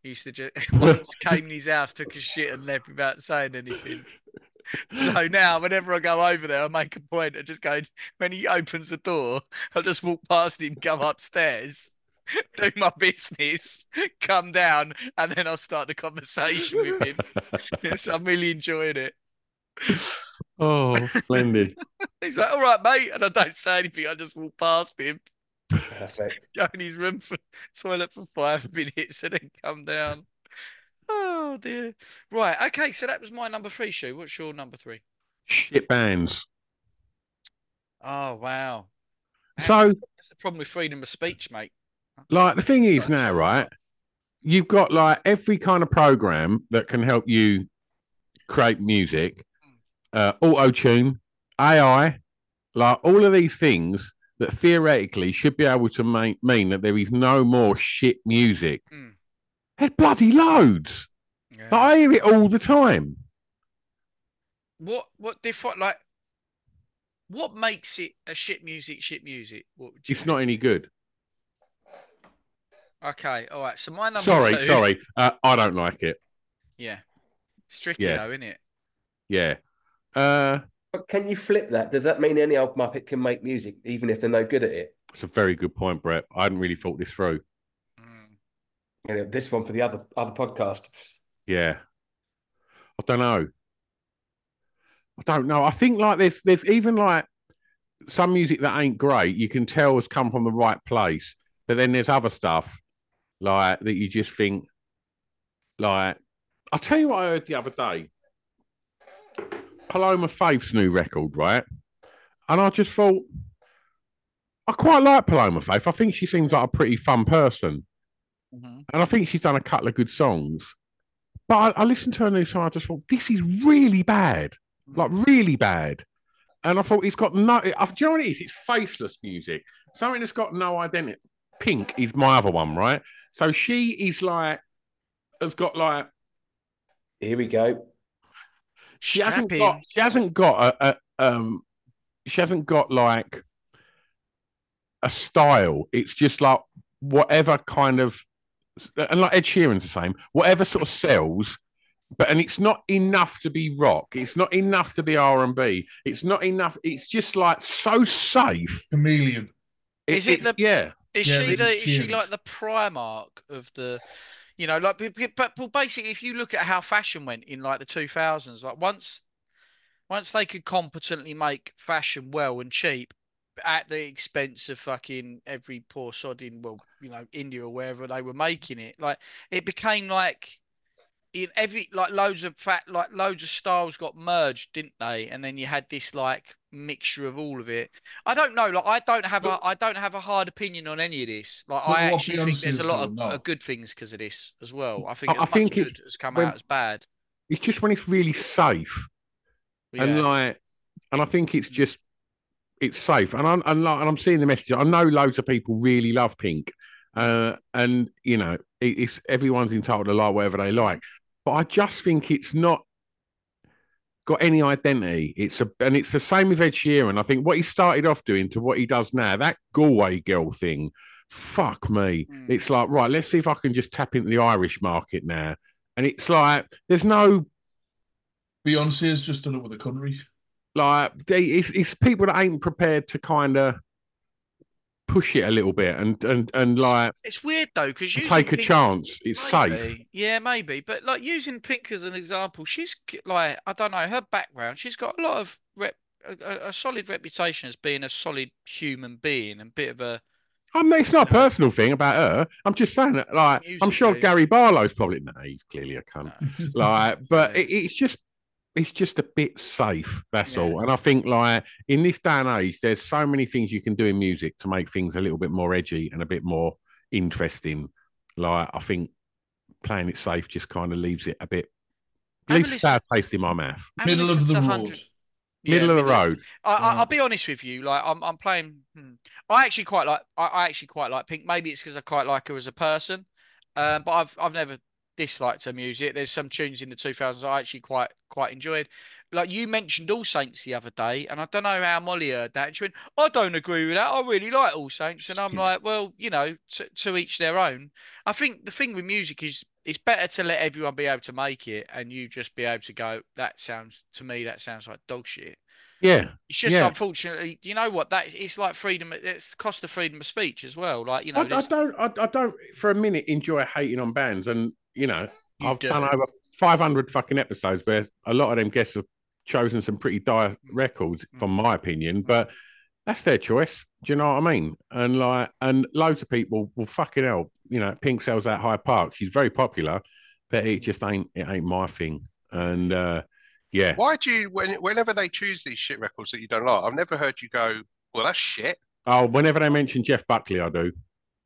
He used to just once came in his house, took a shit, and left without saying anything. So now, whenever I go over there, I make a point of just going. When he opens the door, I'll just walk past him, go upstairs, do my business, come down, and then I'll start the conversation with him. Yes, I'm really enjoying it. Oh, splendid. He's like, all right, mate. And I don't say anything. I just walk past him. Perfect. Go in his room for toilet for 5 minutes and then come down. Oh, dear. Right. Okay. So that was my number 3, Shu. What's your number 3? Shit bands. Oh, wow. That's the problem with freedom of speech, mate. Like, the thing is now, right? You've got like every kind of program that can help you create music, auto-tune, AI, like all of these things that theoretically should be able to mean that there is no more shit music. There's bloody loads. Yeah. Like, I hear it all the time. What makes it a shit music? It's not any good. Okay, all right. So my number Sorry. I don't like it. Yeah. It's tricky though, isn't it? Yeah. But can you flip that? Does that mean any old Muppet can make music, even if they're no good at it? It's a very good point, Brett. I hadn't really thought this through. This one for the other podcast. Yeah. I don't know. I think like there's even like some music that ain't great, you can tell has come from the right place. But then there's other stuff like that you just think, like, I'll tell you what I heard the other day. Paloma Faith's new record, right? And I just thought, I quite like Paloma Faith. I think she seems like a pretty fun person. Mm-hmm. And I think she's done a couple of good songs. But I listened to her new song, I just thought, this is really bad. Like, really bad. And I thought, it's got no... Do you know what it is? It's faceless music. Something that's got no identity. Pink is my other one, right? So she is like... Has got like... Here we go. She hasn't got like a style. It's just like whatever kind of... And like Ed Sheeran's the same. Whatever sort of sells... and it's not enough to be rock. It's not enough to be R&B. It's not enough. It's just like so safe. Chameleon. Is she like the Primark of the, like, but basically, if you look at how fashion went in like the 2000s, like once they could competently make fashion well and cheap at the expense of fucking every poor sod in, India or wherever they were making it, like it became like. In every loads of styles got merged, didn't they? And then you had this like mixture of all of it. I don't know. Like I don't have a hard opinion on any of this. Like I actually think there's a lot of good things because of this as well. I think much good has come out as bad. It's just when it's really safe, and I think it's just it's safe. And I'm seeing the message. I know loads of people really love Pink, and it's everyone's entitled to like whatever they like. But I just think it's not got any identity. It's the same with Ed Sheeran. I think what he started off doing to what he does now, that Galway girl thing, fuck me. It's like, right, let's see if I can just tap into the Irish market now. And it's like, there's no... Beyonce has just done it with the country. Like, it's people that ain't prepared to kind of push it a little bit and like it's weird though because you take a chance. It's maybe, safe. Yeah, maybe, but like using Pink as an example, she's like, I don't know, her background. She's got a lot of a solid reputation as being a solid human being and bit of a. I mean, it's not a personal thing about her. I'm just saying that, like, I'm sure Gary Barlow's probably he's clearly a cunt. Like, but it's just a bit safe, that's all. And I think, like, in this day and age, there's so many things you can do in music to make things a little bit more edgy and a bit more interesting. Like, I think playing it safe just kind of leaves it a bit, leaves a sour taste in my mouth. Middle of the road. Middle of the road. I'll be honest with you. Like, I'm playing. I actually quite like Pink. Maybe it's because I quite like her as a person. But I've never disliked her music. There's some tunes in the 2000s I actually quite enjoyed. like you mentioned All Saints the other day, and I don't know how Molly heard that. She went, I don't agree with that. I really like All Saints. And I'm like, well, you know, to each their own. I think the thing with music is it's better to let everyone be able to make it and you just be able to go, that sounds like dog shit. Yeah. It's just unfortunately, you know what, that it's like freedom. It's the cost of freedom of speech as well. Like, you know, I don't for a minute enjoy hating on bands. And, you know, I've done over 500 fucking episodes where a lot of them guests have chosen some pretty dire records, from my opinion, but that's their choice. Do you know what I mean? And loads of people will fucking hell. You know, Pink sells out Hyde Park. She's very popular, but it just ain't my thing. And yeah. Why do you whenever they choose these shit records that you don't like? I've never heard you go, well, that's shit. Oh, whenever they mention Jeff Buckley, I do.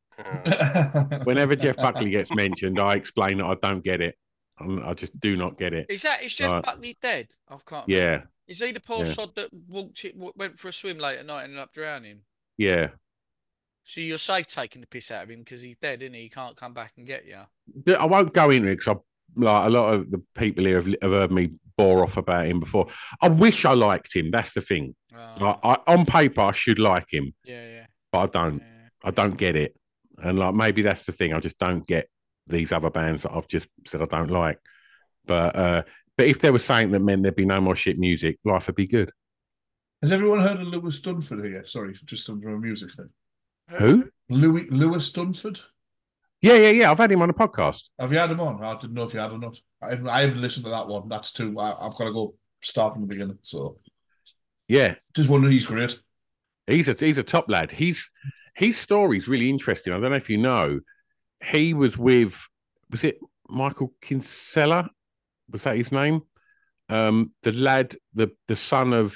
Whenever Jeff Buckley gets mentioned, I explain that I don't get it. I just do not get it. Is Jeff Buckley dead? I can't remember. Yeah. Is he the poor sod that went for a swim late at night and ended up drowning? Yeah. So you're safe taking the piss out of him because he's dead, isn't he? He can't come back and get you. I won't go into it because like a lot of the people here have heard me bore off about him before. I wish I liked him. That's the thing. On paper, I should like him. Yeah. But I don't. Yeah. I don't get it. And like maybe that's the thing. I just don't get these other bands that I've just said I don't like. But if they were saying that meant there'd be no more shit music, life would be good. Has everyone heard of Lewis Dunford here? Sorry, just from a music thing. Who? Lewis Dunford. Yeah. I've had him on a podcast. Have you had him on? I didn't know if you had or not. I haven't listened to that one. That's too. I've got to go start from the beginning. So yeah, just wondering. He's great. He's a top lad. His story's really interesting. I don't know if you know. He was it Michael Kinsella? Was that his name? The lad, the son of,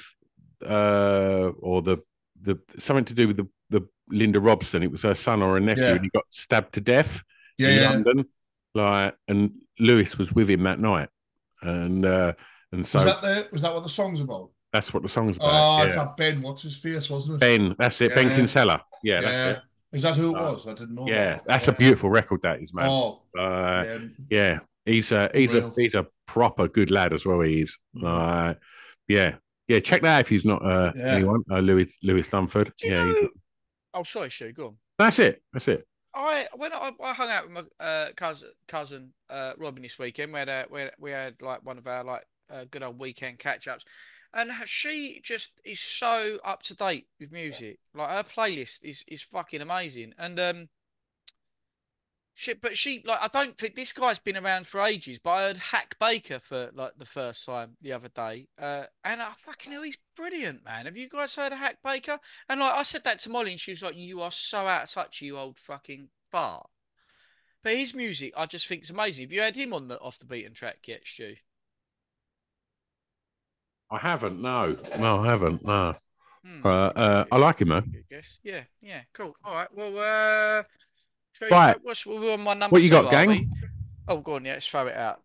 or the something to do with the Linda Robson. It was her son or her nephew, and he got stabbed to death in London. And Lewis was with him that night, and so was that what the song's about? That's what the song's about. Oh, it's that Ben. What's his face, wasn't it? Ben. That's it. Ben Kinsella. Yeah, that's it. Is that who it was? I didn't know. Yeah, that's a beautiful record. That is, man. Oh, yeah. He's a proper good lad as well. He is. Yeah. Check that out if he's not anyone. Lewis Dunford. Oh, sorry, Stu. Go on. That's it. I hung out with my cousin Robin this weekend. We had like one of our good old weekend catch ups. And she just is so up to date with music. Like her playlist is fucking amazing. And I don't think this guy's been around for ages, but I heard Hack Baker for like the first time the other day. And I fucking know he's brilliant, man. Have you guys heard of Hack Baker? And like I said that to Molly, and she was like, "You are so out of touch, you old fucking fart." But his music, I just think is amazing. Have you had him on the Off the Beaten Track yet, Stu? I haven't. No, I haven't. No. I like him though. Yeah. Cool. All right. Well, right. We're on my number. What you got, gang? Oh, go on. Yeah, let's throw it out.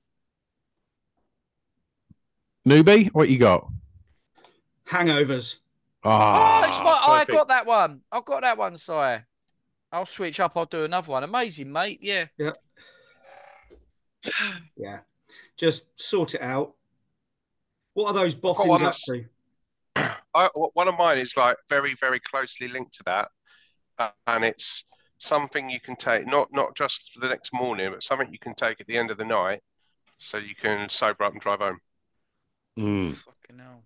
Newbie, what you got? Hangovers. I got that one. I've got that one, Si. I'll switch up. I'll do another one. Amazing, mate. Yeah. Yeah. Just sort it out. What are those boffins up to? One of mine is like very, very closely linked to that, and it's something you can take not just for the next morning, but something you can take at the end of the night, so you can sober up and drive home. Fucking hell,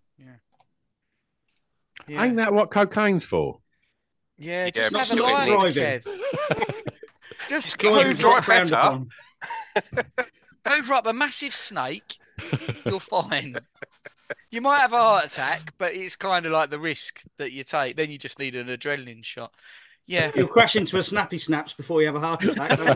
yeah. Ain't that what cocaine's for? Yeah, just have a line in his head. Just drive better. Hoover up a massive snake, you're fine. You might have a heart attack, but it's kind of like the risk that you take. Then you just need an adrenaline shot. Yeah. You'll crash into a snappy snaps before you have a heart attack, don't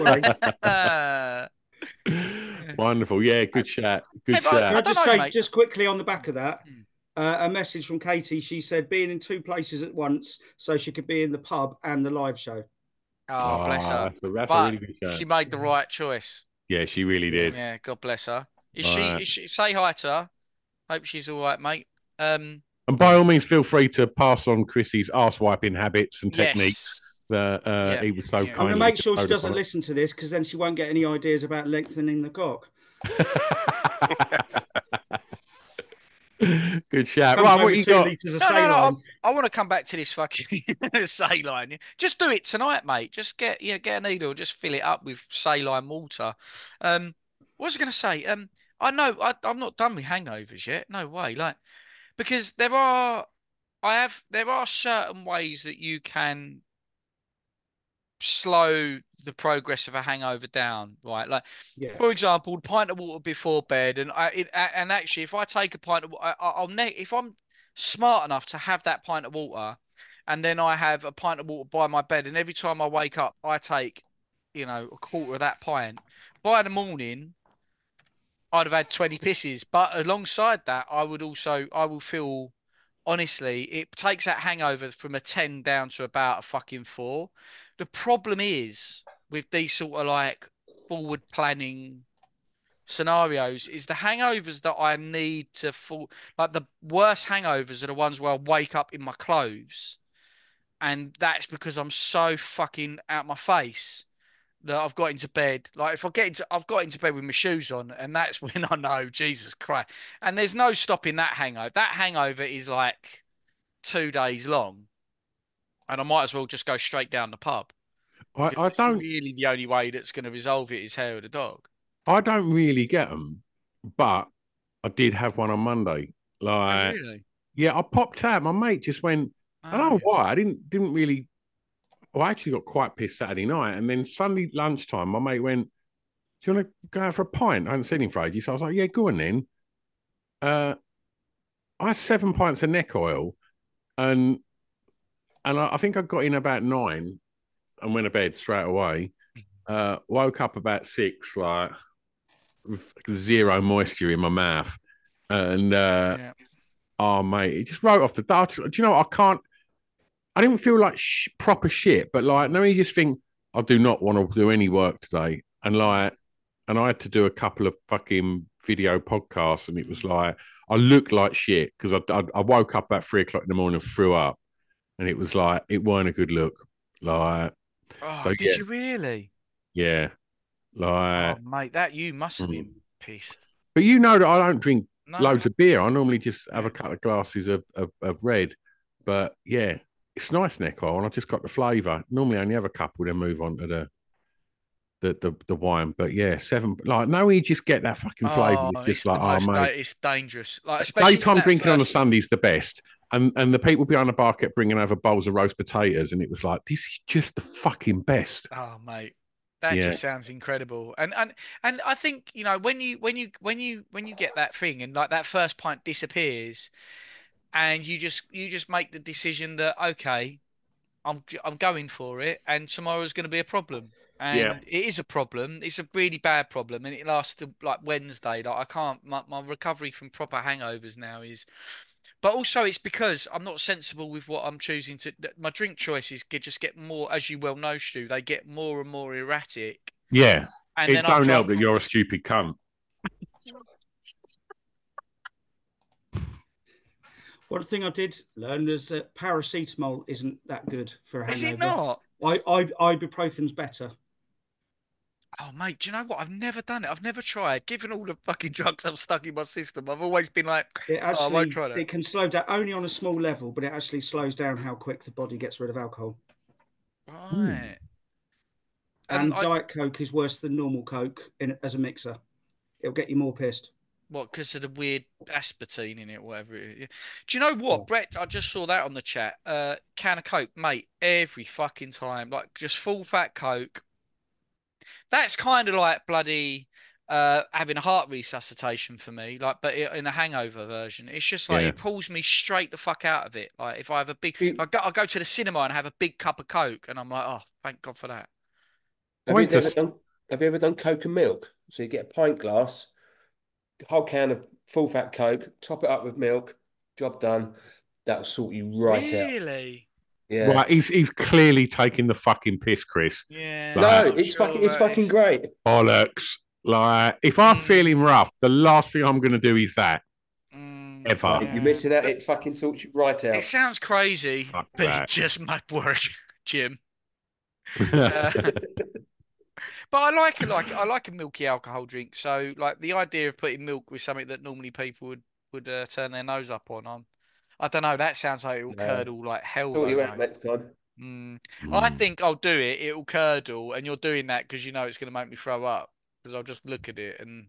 worry. Wonderful. Yeah, good chat. Good chat. Can I just say, just quickly on the back of that, a message from Katie. She said being in two places at once so she could be in the pub and the live show. Oh, bless her. That's a really good show. She made the right choice. Yeah, she really did. Yeah, God bless her. Is she? Say hi to her. Hope she's all right, mate. And by all means, feel free to pass on Chrissy's arse wiping habits and techniques. He was so kind. I'm going to make sure she doesn't listen to this, because then she won't get any ideas about lengthening the cock. Good shout. Right, what you got? No. I want to come back to this fucking saline. Just do it tonight, mate. Just get a needle, just fill it up with saline water. What was I going to say? I know I'm not done with hangovers yet. No way. Like, because there are certain ways that you can slow the progress of a hangover down, right? Like, for example, a pint of water before bed, and actually, if I take a pint of, if I'm smart enough to have that pint of water, and then I have a pint of water by my bed, and every time I wake up, I take, a quarter of that pint. By the morning, I'd have had 20 pisses, but alongside that, I will feel. Honestly, it takes that hangover from a 10 down to about a fucking 4. The problem is with these sort of like forward planning scenarios is the hangovers that I need to fall. Like, the worst hangovers are the ones where I wake up in my clothes. And that's because I'm so fucking out my face that I've got into bed. Like, if I've got into bed with my shoes on, and that's when I know, Jesus Christ. And there's no stopping that hangover. That hangover is like 2 days long, and I might as well just go straight down the pub. I don't really. The only way that's going to resolve it is hair of the dog. I don't really get them, but I did have one on Monday. Like, really? Yeah, I popped out. My mate just went. I don't know why. I didn't really. I actually got quite pissed Saturday night, and then Sunday lunchtime, my mate went, "Do you want to go out for a pint?" I hadn't seen him for ages, so I was like, "Yeah, go on then." I had 7 pints of neck oil, and I think I got in about 9, and went to bed straight away. Woke up about 6, like with zero moisture in my mouth, and oh mate, it just wrote off the dart. Do you know what? I didn't feel like proper shit, but like, no, you just think, I do not want to do any work today. And I had to do a couple of fucking video podcasts, and it was like, I looked like shit because I woke up about 3 o'clock in the morning and threw up, and it was like, it weren't a good look. Like, did you really? Yeah. Like, mate, that you must have been pissed. But you know that I don't drink loads of beer. I normally just have a couple of glasses of red. But yeah, it's nice neck oil, and I just got the flavour. Normally I only have a couple, then move on to the wine. But yeah, 7. Like, no, you just get that fucking flavour. It's just like, mate, it's dangerous. Like, especially daytime drinking on a Sunday's the best. And the people behind the bar kept bringing over bowls of roast potatoes, and it was like, this is just the fucking best. Oh mate, that just sounds incredible. And I think, when you get that thing, and like that first pint disappears, and you just make the decision that, okay, I'm going for it, and tomorrow's going to be a problem. And it is a problem. It's a really bad problem, and it lasts till like Wednesday. Like, I can't. My recovery from proper hangovers now is. But also, it's because I'm not sensible with what I'm choosing to. My drink choices just get more, as you well know, Stu. They get more and more erratic. Yeah, and it don't help that you're a stupid cunt. One thing I did learn is that paracetamol isn't that good for a hangover. Is it not? Ibuprofen's better. Oh, mate, do you know what? I've never done it. I've never tried. Given all the fucking drugs I've stuck in my system, I've always been like, I won't try that. It can slow down only on a small level, but it actually slows down how quick the body gets rid of alcohol. Right. And Diet Coke is worse than normal Coke as a mixer. It'll get you more pissed. What, because of the weird aspartame in it, whatever it is? Do you know what, Brett? I just saw that on the chat. Can of Coke, mate, every fucking time. Like, just full fat Coke. That's kind of like bloody having a heart resuscitation for me, like, but in a hangover version. It's just like, it pulls me straight the fuck out of it. Like, if I have a big, I'll go to the cinema and have a big cup of Coke, and I'm like, oh, thank God for that. Have you ever done Coke and milk? So you get a pint glass, a whole can of full fat Coke, top it up with milk, job done. That'll sort you right out. Really? Yeah. Right, he's clearly taking the fucking piss, Chris. Yeah. No, it's fucking great. Bollocks. Like, if I'm feeling rough, the last thing I'm going to do is that. Ever. You're missing out. It fucking sorts you right out. It sounds crazy, but it just might work, Jim. But I like a milky alcohol drink. So, like, the idea of putting milk with something that normally people would would turn their nose up on. I don't know. That sounds like it will curdle like hell. Sort you out next time. I think I'll do it. It'll curdle, and you're doing that because you know it's going to make me throw up. Because I'll just look at it and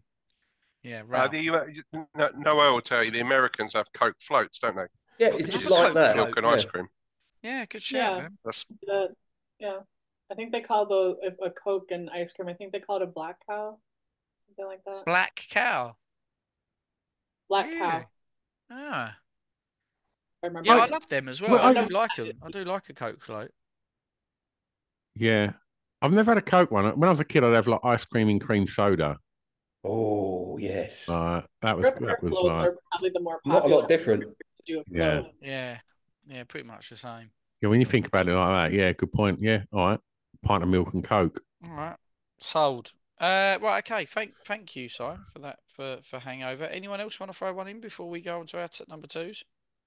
Noel will tell you the Americans have Coke floats, don't they? Yeah, it's just like that. Milk and ice cream. Yeah, good shout, man. Yeah, I think they call those a Coke and ice cream. I think they call it a black cow, something like that. Black cow. Black cow. Ah. I remember. Yeah, I love them as well. I do like them. I do like a Coke float. Yeah, I've never had a Coke one. When I was a kid, I'd have like ice cream and cream soda. Oh yes, that was floats are probably the more popular. Not a lot different. Yeah, pretty much the same. Yeah, when you think about it like that, yeah, good point. Yeah, all right, pint of milk and Coke. All right, sold. Right, okay. Thank you, Si, for that for hangover. Anyone else want to throw one in before we go on to our number twos?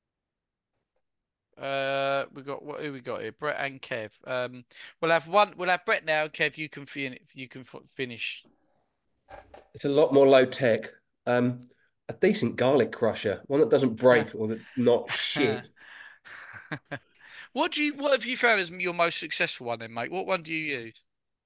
We got who we got here? Brett and Kev. We'll have Brett now. Kev, you can finish. It's a lot more low tech. A decent garlic crusher, one that doesn't break or that's not shit. What have you found as your most successful one then, mate? What one do you use?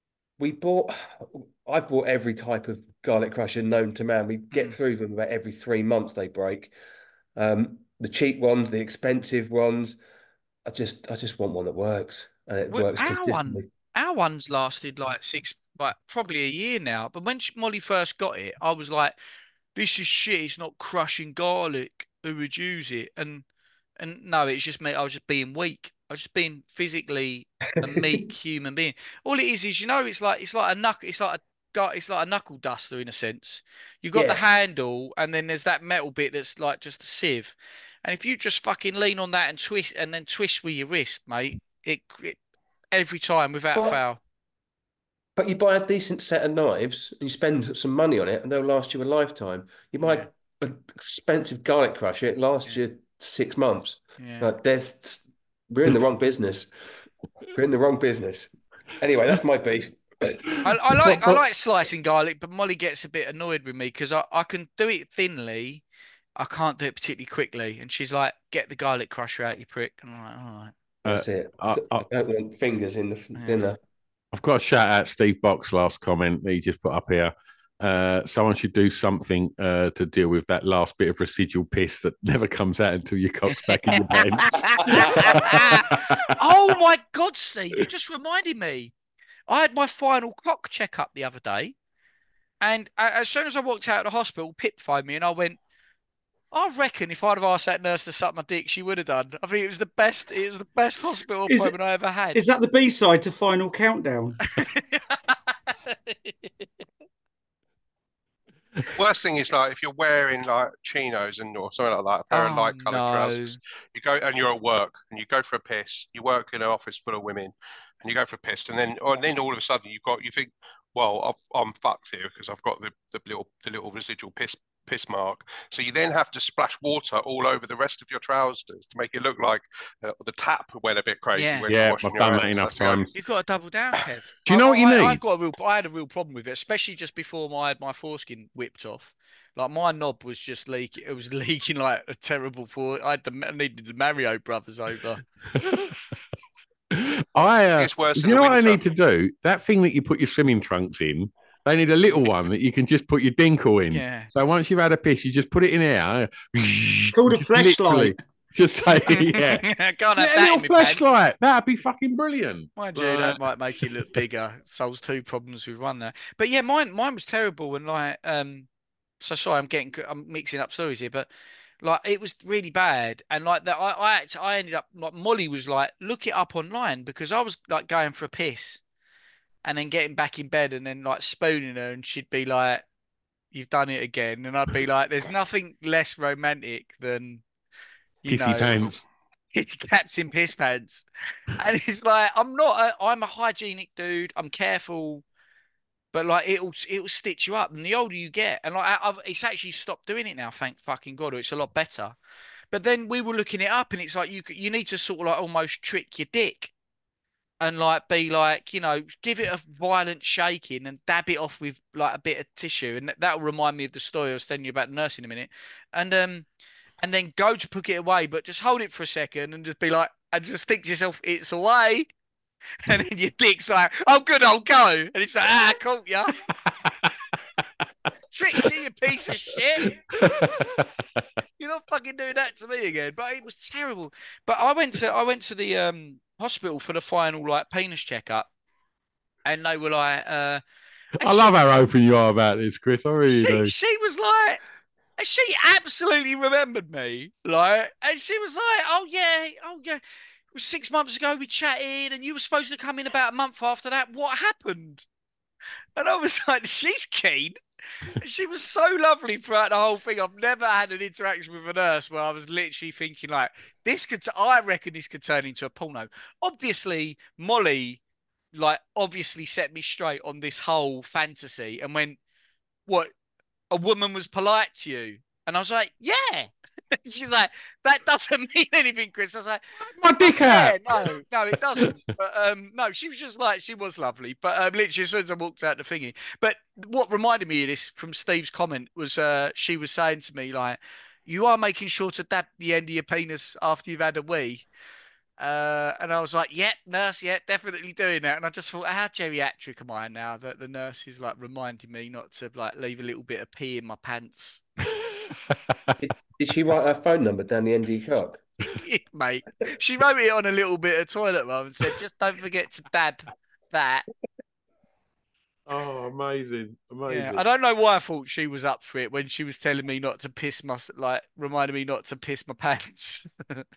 I've bought every type of garlic crusher known to man. We get through them about every 3 months they break. The cheap ones, the expensive ones. I just want one that works, and it works consistently. Our one's lasted like probably a year now. But when Molly first got it, I was like, "This is shit. It's not crushing garlic. Who would use it?" And no, it's just me. I was just being weak. I was just being physically a meek human being. All it is, it's like a knuckle. It's like a knuckle duster in a sense. You've got the handle, and then there's that metal bit that's like just a sieve. And if you just fucking lean on that and twist with your wrist, mate, it every time without fail. But you buy a decent set of knives and you spend some money on it, and they'll last you a lifetime. You buy an expensive garlic crusher; it lasts you 6 months. Yeah. We're in the wrong business. We're in the wrong business. Anyway, that's my beef. I like slicing garlic, but Molly gets a bit annoyed with me because I can do it thinly. I can't do it particularly quickly. And she's like, "Get the garlic crusher out, you prick." And I'm like, "All right." That's it. I don't want fingers in the dinner. I've got to shout out Steve Box's last comment that he just put up here. Someone should do something to deal with that last bit of residual piss that never comes out until your cock's back in your pants. Oh my God, Steve, you just reminded me. I had my final cock checkup the other day, and as soon as I walked out of the hospital, Pip phoned me, and I went, "I reckon if I'd have asked that nurse to suck my dick, she would have done." I think it was the best. It was the best hospital appointment I ever had. Is that the B-side to Final Countdown? Worst thing is like if you're wearing like chinos or something like that, a pair of light coloured trousers. You go and you're at work and you go for a piss. You work in an office full of women, and you go for a piss, and then all of a sudden you think, well, I'm fucked here because I've got the little residual piss mark. So you then have to splash water all over the rest of your trousers to make it look like the tap went a bit crazy. Yeah, I've done that enough times. You've got to double down, Kev. Do you know what you need? I had a real problem with it, especially just before I had my foreskin whipped off. Like my knob was just leaking. It was leaking like a terrible I needed the Mario Brothers over. You know what I need to do? That thing that you put your swimming trunks in, they need a little one that you can just put your dinkle in. Yeah. So once you've had a piss, you just put it in there. Called a fleshlight. Just say, yeah. Can't have a little fleshlight. That'd be fucking brilliant. Mind you, that might make it look bigger. Solves two problems with one there. But yeah, mine was terrible. And like, so sorry, I'm mixing up stories here, but like it was really bad. And like that, I ended up like Molly was like, look it up online because I was like going for a piss. And then getting back in bed and then like spooning her, and she'd be like, "You've done it again." And I'd be like, "There's nothing less romantic than pissy pants, Captain Piss Pants." And it's like I'm a hygienic dude. I'm careful, but like it'll stitch you up. And the older you get, and like it's actually stopped doing it now. Thank fucking God, or it's a lot better. But then we were looking it up, and it's like you need to sort of like almost trick your dick. and like be like, give it a violent shaking and dab it off with like a bit of tissue, and that'll remind me of the story I was telling you about the nurse in a minute, and then go to put it away, but just hold it for a second and just be like, and just think to yourself, it's away, and then your dick's like, oh good, I'll go, and it's like, caught ya. Tricked you, you piece of shit. You're not fucking doing that to me again. But it was terrible. But I went to the hospital for the final like penis checkup, and they were like, I love how open you are about this, Chris. I really do. She was like, she absolutely remembered me, like, and she was like, oh yeah. It was 6 months ago we chatted, and you were supposed to come in about a month after that. What happened? And I was like, she's keen. She was so lovely throughout the whole thing. I've never had an interaction with a nurse where I was literally thinking like, I reckon this could turn into a porno. Obviously, Molly, like, obviously set me straight on this whole fantasy and went, what, a woman was polite to you? And I was like, yeah. She was like, that doesn't mean anything, Chris. I was like, my dick out. Yeah, no, it doesn't. But no, she was just like, she was lovely. But literally, as soon as I walked out the thingy. But what reminded me of this from Steve's comment was she was saying to me, like, you are making sure to dab the end of your penis after you've had a wee. And I was like, yeah, nurse, yeah, definitely doing that. And I just thought, how geriatric am I now that the nurse is like reminding me not to like leave a little bit of pee in my pants. Did she write her phone number down the end of your cock? Mate, she wrote it on a little bit of toilet roll and said, just don't forget to dab that. Oh, amazing. Yeah, I don't know why I thought she was up for it when she was telling me not to piss reminding me not to piss my pants.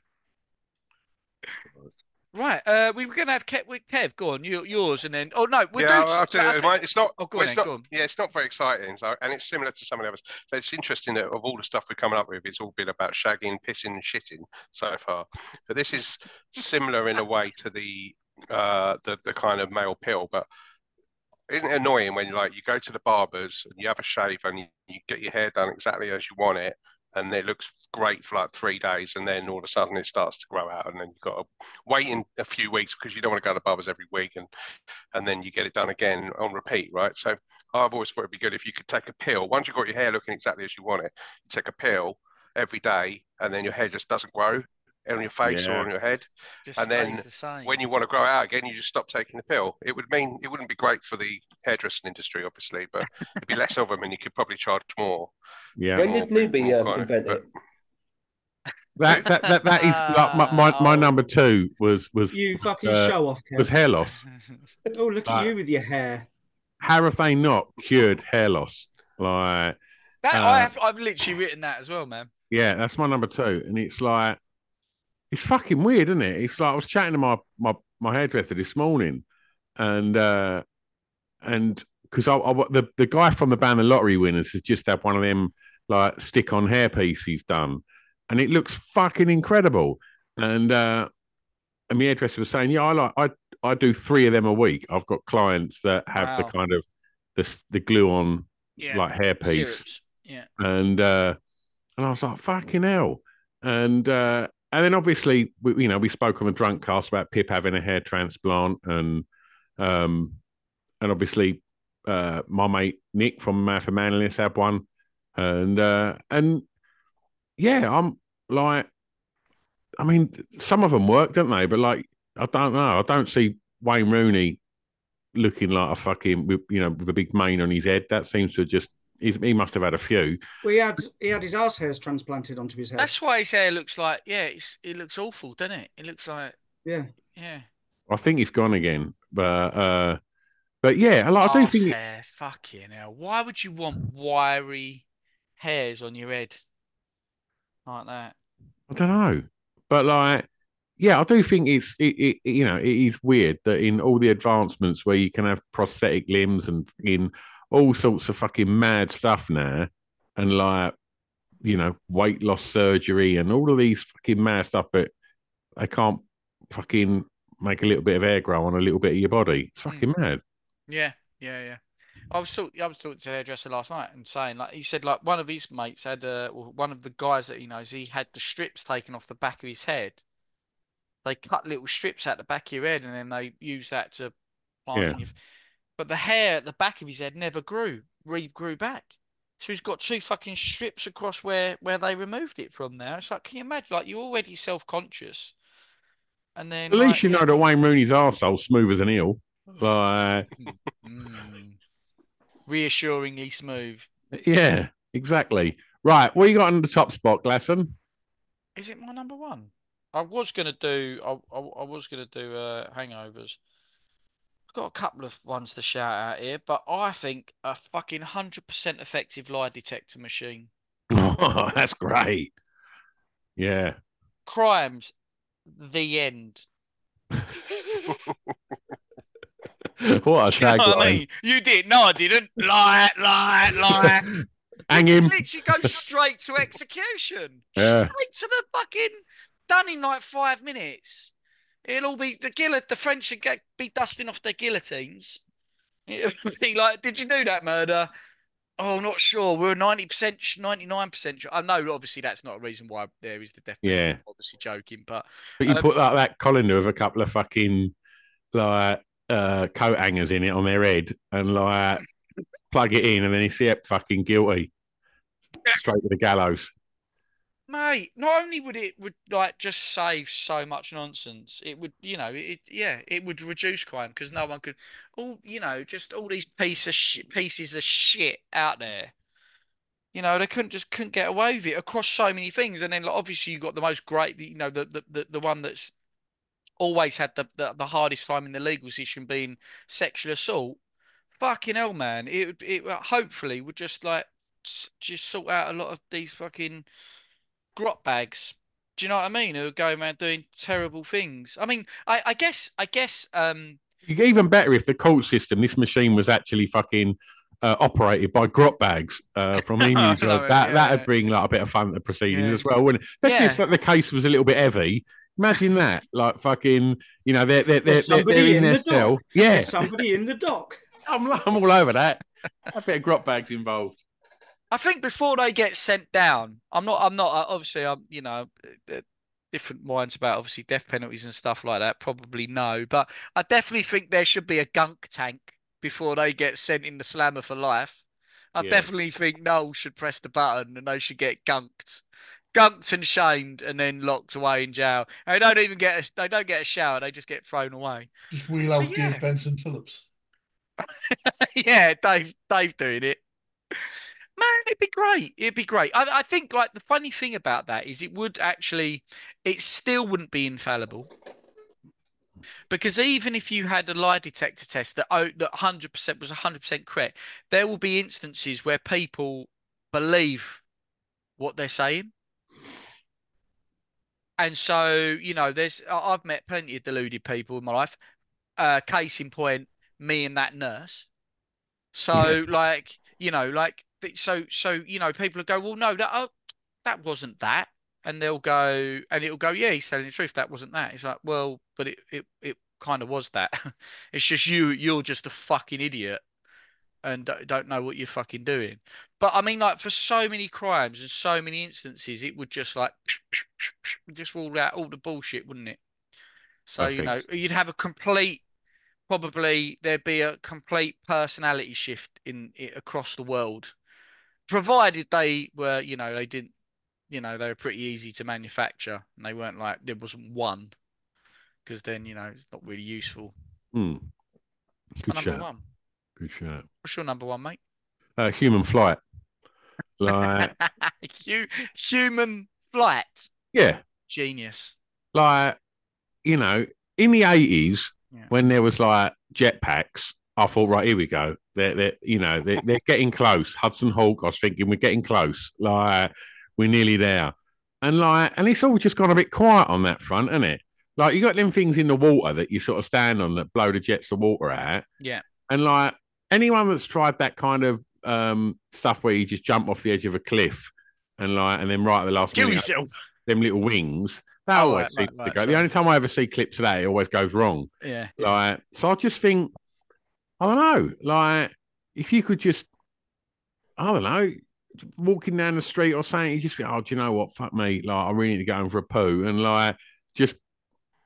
Right, we were going to have Kev. Go on, yours, and then I'll do it. It's not. Oh, go on. Yeah, it's not very exciting. So, and it's similar to some of the others. So it's interesting that of all the stuff we're coming up with, it's all been about shagging, pissing, and shitting so far. But this is similar in a way to the kind of male pill. But isn't it annoying when you go to the barbers and you have a shave and you get your hair done exactly as you want it, and it looks great for like 3 days, and then all of a sudden it starts to grow out, and then you've got to wait in a few weeks because you don't want to go to the barbers every week, and then you get it done again on repeat, right? So I've always thought it'd be good if you could take a pill. Once you've got your hair looking exactly as you want it, you take a pill every day, and then your hair just doesn't grow on your face or on your head. Just and then when you want to grow out again, you just stop taking the pill. It wouldn't be great for the hairdressing industry, obviously, but there'd be less of them, and you could probably charge more. Yeah. When did Newbie invent it? That is like my number two was you fucking show off, Kev. Was hair loss. Oh, look at you with your hair. How have they not cured hair loss? Like that, I've literally written that as well, man. Yeah, that's my number two, and it's like, it's fucking weird, isn't it? It's like I was chatting to my hairdresser this morning, and because the guy from the band The Lottery Winners has just had one of them like stick-on hair pieces done, and it looks fucking incredible. And my hairdresser was saying, yeah, I do 3 of them a week. I've got clients that have the kind of the glue-on like hair piece, syrups. Yeah, and I was like, fucking hell, and then obviously, we spoke on the Drunk Cast about Pip having a hair transplant, and obviously my mate Nick from Mouth of Manliness had one, and yeah, I'm like, I mean, some of them work, don't they? But like, I don't know. I don't see Wayne Rooney looking like a fucking, with a big mane on his head. That seems to just. He must have had a few. Well, he had his arse hairs transplanted onto his head. That's why his hair looks like, it looks awful, doesn't it? It looks like, yeah. I think it's gone again, but yeah, like, I do think hair, fucking hell. Why would you want wiry hairs on your head like that? I don't know, but like, yeah, I do think it is weird that in all the advancements where you can have prosthetic limbs and in all sorts of fucking mad stuff now, and like, weight loss surgery and all of these fucking mad stuff, but they can't fucking make a little bit of hair grow on a little bit of your body. It's fucking mad. Yeah. I was talking to the hairdresser last night and saying, like, he said, like, one of his mates had, one of the guys that he knows, he had the strips taken off the back of his head. they cut little strips out the back of your head, and then they use that to plant on you. But the hair at the back of his head never regrew back. So he's got 2 fucking strips across where they removed it from there. It's like, can you imagine? Like, you're already self-conscious. And then, at least you know that Wayne Rooney's arsehole smooth as an eel. Reassuringly smooth. Yeah, exactly. Right, what you got on the top spot, Glasson? Is it my number 1? I was gonna do hangovers. I've got a couple of ones to shout out here, but I think a fucking 100% effective lie detector machine. Oh, that's great. Yeah. Crimes, the end. What a tagline. I mean? You did. No, I didn't. Lie. Hang him. Literally go straight to execution. Yeah. Straight to the fucking... Done in like 5 minutes. It'll all be... The French should be dusting off their guillotines. It'll be like, did you do that murder? Oh, not sure. We're 90%, 99% sure. I know, obviously, that's not a reason why there is the death penalty. Yeah. I'm obviously joking, but... But you put that colander with a couple of fucking, like, coat hangers in it on their head and, like, plug it in and then he's fucking guilty. Straight to the gallows. Mate, not only would it just save so much nonsense, it would, it would reduce crime because no one could, just all these pieces of shit out there. They couldn't get away with it across so many things. And then obviously you got the most great, the one that's always had the hardest time in the legal system being sexual assault. Fucking hell, man. It hopefully would just sort out a lot of these fucking grot bags. Do you know what I mean? Who are going around doing terrible things. I mean, I guess. Even better if the court system, this machine was actually fucking operated by grot bags from emus. That'd bring like a bit of fun to the proceedings as well, wouldn't it? Especially if the case was a little bit heavy. Imagine that, like fucking, they're in their cell. Yeah, there's somebody in the dock. I'm all over that. A bit of grot bags involved. I think before they get sent down, I'm not obviously different minds about obviously death penalties and stuff like that. Probably no, but I definitely think there should be a gunk tank before they get sent in the slammer for life. I definitely think Noel should press the button and they should get gunked and shamed and then locked away in jail. And they don't get a shower. They just get thrown away. Just wheel out Dave Benson Phillips. Yeah, Dave doing it. Man, it'd be great. It'd be great. I think like the funny thing about that is it still wouldn't be infallible. Because even if you had a lie detector test that 100% was 100% correct, there will be instances where people believe what they're saying. And so, I've met plenty of deluded people in my life. Case in point, me and that nurse. So, people will go, well, no, that wasn't that. And it'll go, yeah, he's telling the truth. That wasn't that. It's like, well, but it kind of was that. It's just you're just a fucking idiot and don't know what you're fucking doing. But I mean, like for so many crimes and so many instances, it would just just rule out all the bullshit, wouldn't it? So, you'd have there'd be a complete personality shift across the world, provided they were, they didn't, they were pretty easy to manufacture and they weren't like, there wasn't one, because then, it's not really useful. That's good number one. Good shout. What's your number one, mate? Human flight. Like human flight. Yeah. Genius. Like, in the 80s, when there was like jetpacks, I thought, right, here we go. They're getting close. Hudson Hawk, I was thinking, we're getting close. Like, we're nearly there. And it's all just gone a bit quiet on that front, isn't it? Like, you got them things in the water that you sort of stand on that blow the jets of water out. Yeah. And like, anyone that's tried that kind of stuff where you just jump off the edge of a cliff and then right at the last minute, yourself. Them little wings, that always seems to go. The only time I ever see clips of that, it always goes wrong. Yeah. Like, so I just think, I don't know, like, if you could just, I don't know, walking down the street or something, you just think, oh, do you know what? Fuck me. Like, I really need to go in for a poo. And like, just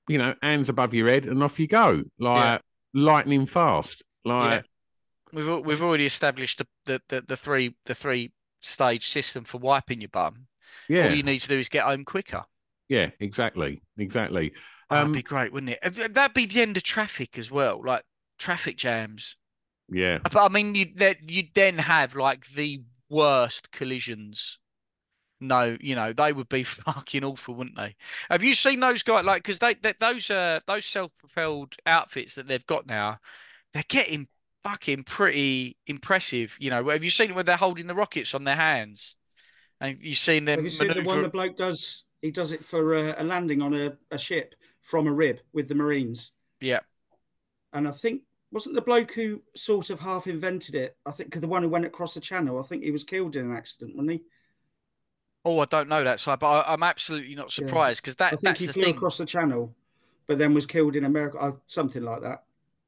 hands above your head and off you go, like lightning fast. Like we've already established the three stage system for wiping your bum. Yeah. All you need to do is get home quicker. Yeah, exactly. That'd be great, wouldn't it? That'd be the end of traffic as well, like traffic jams. Yeah. But I mean, you'd then have like the worst collisions. No, they would be fucking awful, wouldn't they? Have you seen those guys? Like, because those self-propelled outfits that they've got now, they're getting fucking pretty impressive. Have you seen it when they're holding the rockets on their hands? And you've seen them. Have you seen the one the bloke does? He does it for a landing on a ship from a rib with the Marines. Yeah. And I think, wasn't the bloke who sort of half invented it? I think the one who went across the channel, I think he was killed in an accident, wasn't he? Oh, I don't know that side, but I'm absolutely not surprised because I think he flew across the channel, but then was killed in America, something like that.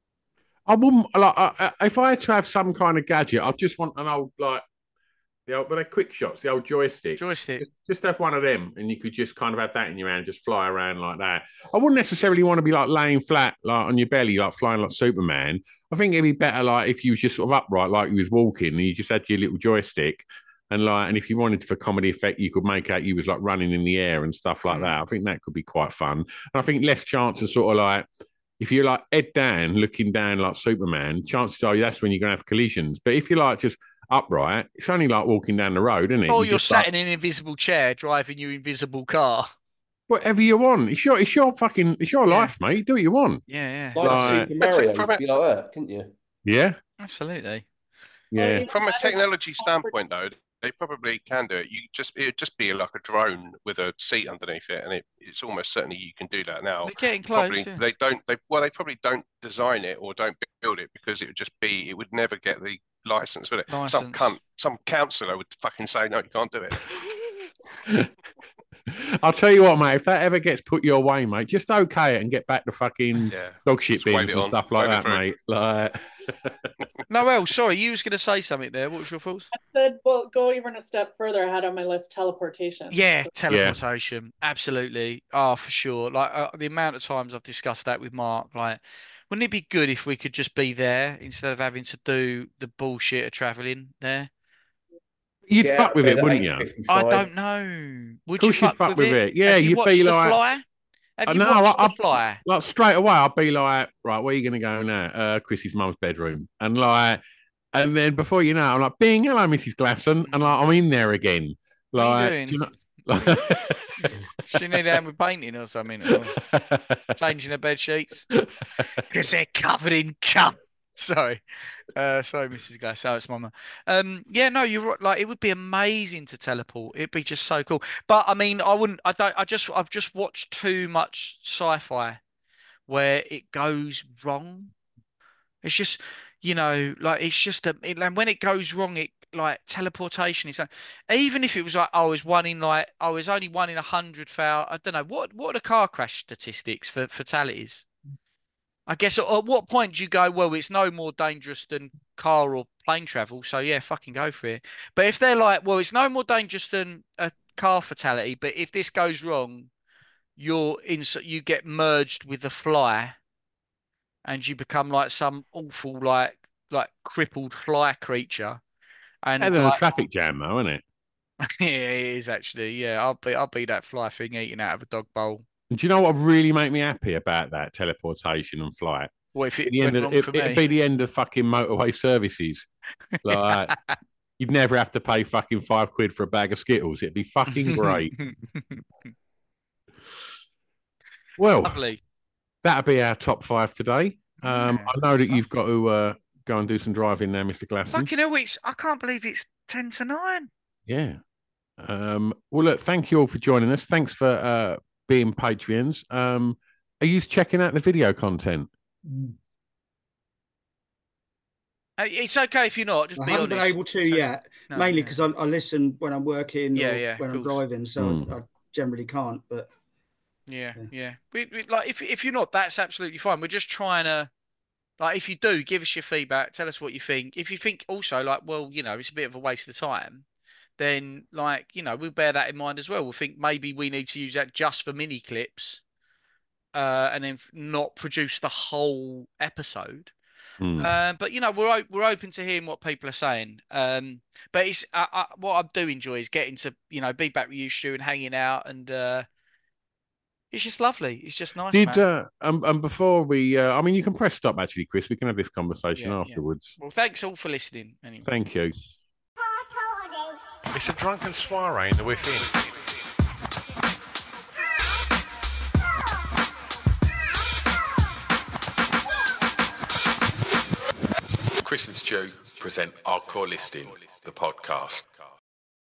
I wouldn't like if I had to have some kind of gadget. I just want an old but they're quick shots, the old joystick. Just have one of them, and you could just kind of have that in your hand, just fly around like that. I wouldn't necessarily want to be like laying flat, like on your belly, like flying like Superman. I think it'd be better like if you was just sort of upright, like you was walking, and you just had your little joystick, and if you wanted for comedy effect, you could make out you was like running in the air and stuff like that. I think that could be quite fun. And I think less chance of sort of like, if you're like head down, looking down like Superman, chances are that's when you're going to have collisions. But if you're like just upright, it's only like walking down the road, isn't it? Or you're sat in an invisible chair driving your invisible car. Whatever you want. It's your life, mate. Do what you want. Yeah. Like Super Mario, you'd be like that, couldn't you? Yeah. Absolutely. Yeah. From a technology standpoint, though, they probably can do it. It'd just be like a drone with a seat underneath it, and it's almost certainly you can do that now. They're getting close. They probably don't design it or don't build it because it would never get the license, would it? Some councillor would fucking say no, you can't do it. I'll tell you what, mate. If that ever gets put your way, mate, just okay it and get back to fucking dog shit bins and stuff like that, mate. Like, Noel, sorry, you was going to say something there. What was your thoughts? I said, well, go even a step further. I had on my list teleportation. Yeah, teleportation, absolutely. Oh, for sure. Like the amount of times I've discussed that with Mark, like, wouldn't it be good if we could just be there instead of having to do the bullshit of traveling there? You'd fuck with it, wouldn't you? I don't know. Would you fuck with it? Yeah, you'd be like, Fly? Have you watched The Fly? Like straight away, I'd be like, right, where are you going to go now? Chrissy's mum's bedroom, and then before you know, I'm like, "Bing, hello, Mrs. Glasson," and like, I'm in there again. Like, She need help with painting or something, or changing her bed sheets because they're covered in cum. Sorry, Mrs. Glass. Oh, it's Mama. Yeah, no, you're right. Like, it would be amazing to teleport. It'd be just so cool. But I mean, I wouldn't. I've just watched too much sci-fi where it goes wrong. It's just, like it's just and when it goes wrong, it like teleportation is. Even if it was like I was only 1 in 100,000. I don't know what are the car crash statistics for fatalities. I guess at what point do you go, well, it's no more dangerous than car or plane travel, so yeah, fucking go for it. But if they're like, well, it's no more dangerous than a car fatality, but if this goes wrong, you get merged with the fly, and you become like some awful like crippled fly creature. And then a traffic jam, though, isn't it? Yeah, it is actually. Yeah, I'll be that fly thing eating out of a dog bowl. Do you know what would really make me happy about that teleportation and flight? Well, if it went wrong for me, it'd be the end of fucking motorway services. Like, you'd never have to pay fucking £5 for a bag of Skittles. It'd be fucking great. Well, lovely. That'd be our top 5 today. I know that you've got to go and do some driving now, Mr. Glasson. Fucking hell, I can't believe it's 10 to 9. Yeah. Well, look, thank you all for joining us. Thanks for being Patreons. Are you checking out the video content? It's okay if you're not. Just be honest. I haven't been able to yet, mainly because I listen when I'm working or when I'm driving, so I generally can't. But yeah. We like if you're not, that's absolutely fine. We're just trying to, like, if you do, give us your feedback. Tell us what you think. If you think also like, well, it's a bit of a waste of time, then we'll bear that in mind as well. We'll think maybe we need to use that just for mini clips and then not produce the whole episode. But we're open to hearing what people are saying. But it's what I do enjoy is getting to be back with you, Stu, and hanging out, and it's just lovely. It's just nice. And before we, you can press stop actually, Chris. We can have this conversation afterwards. Well, thanks all for listening. Anyway. Thank you. It's a drunken soiree in the within. Chris and Stu present Hardcore Listing, the podcast.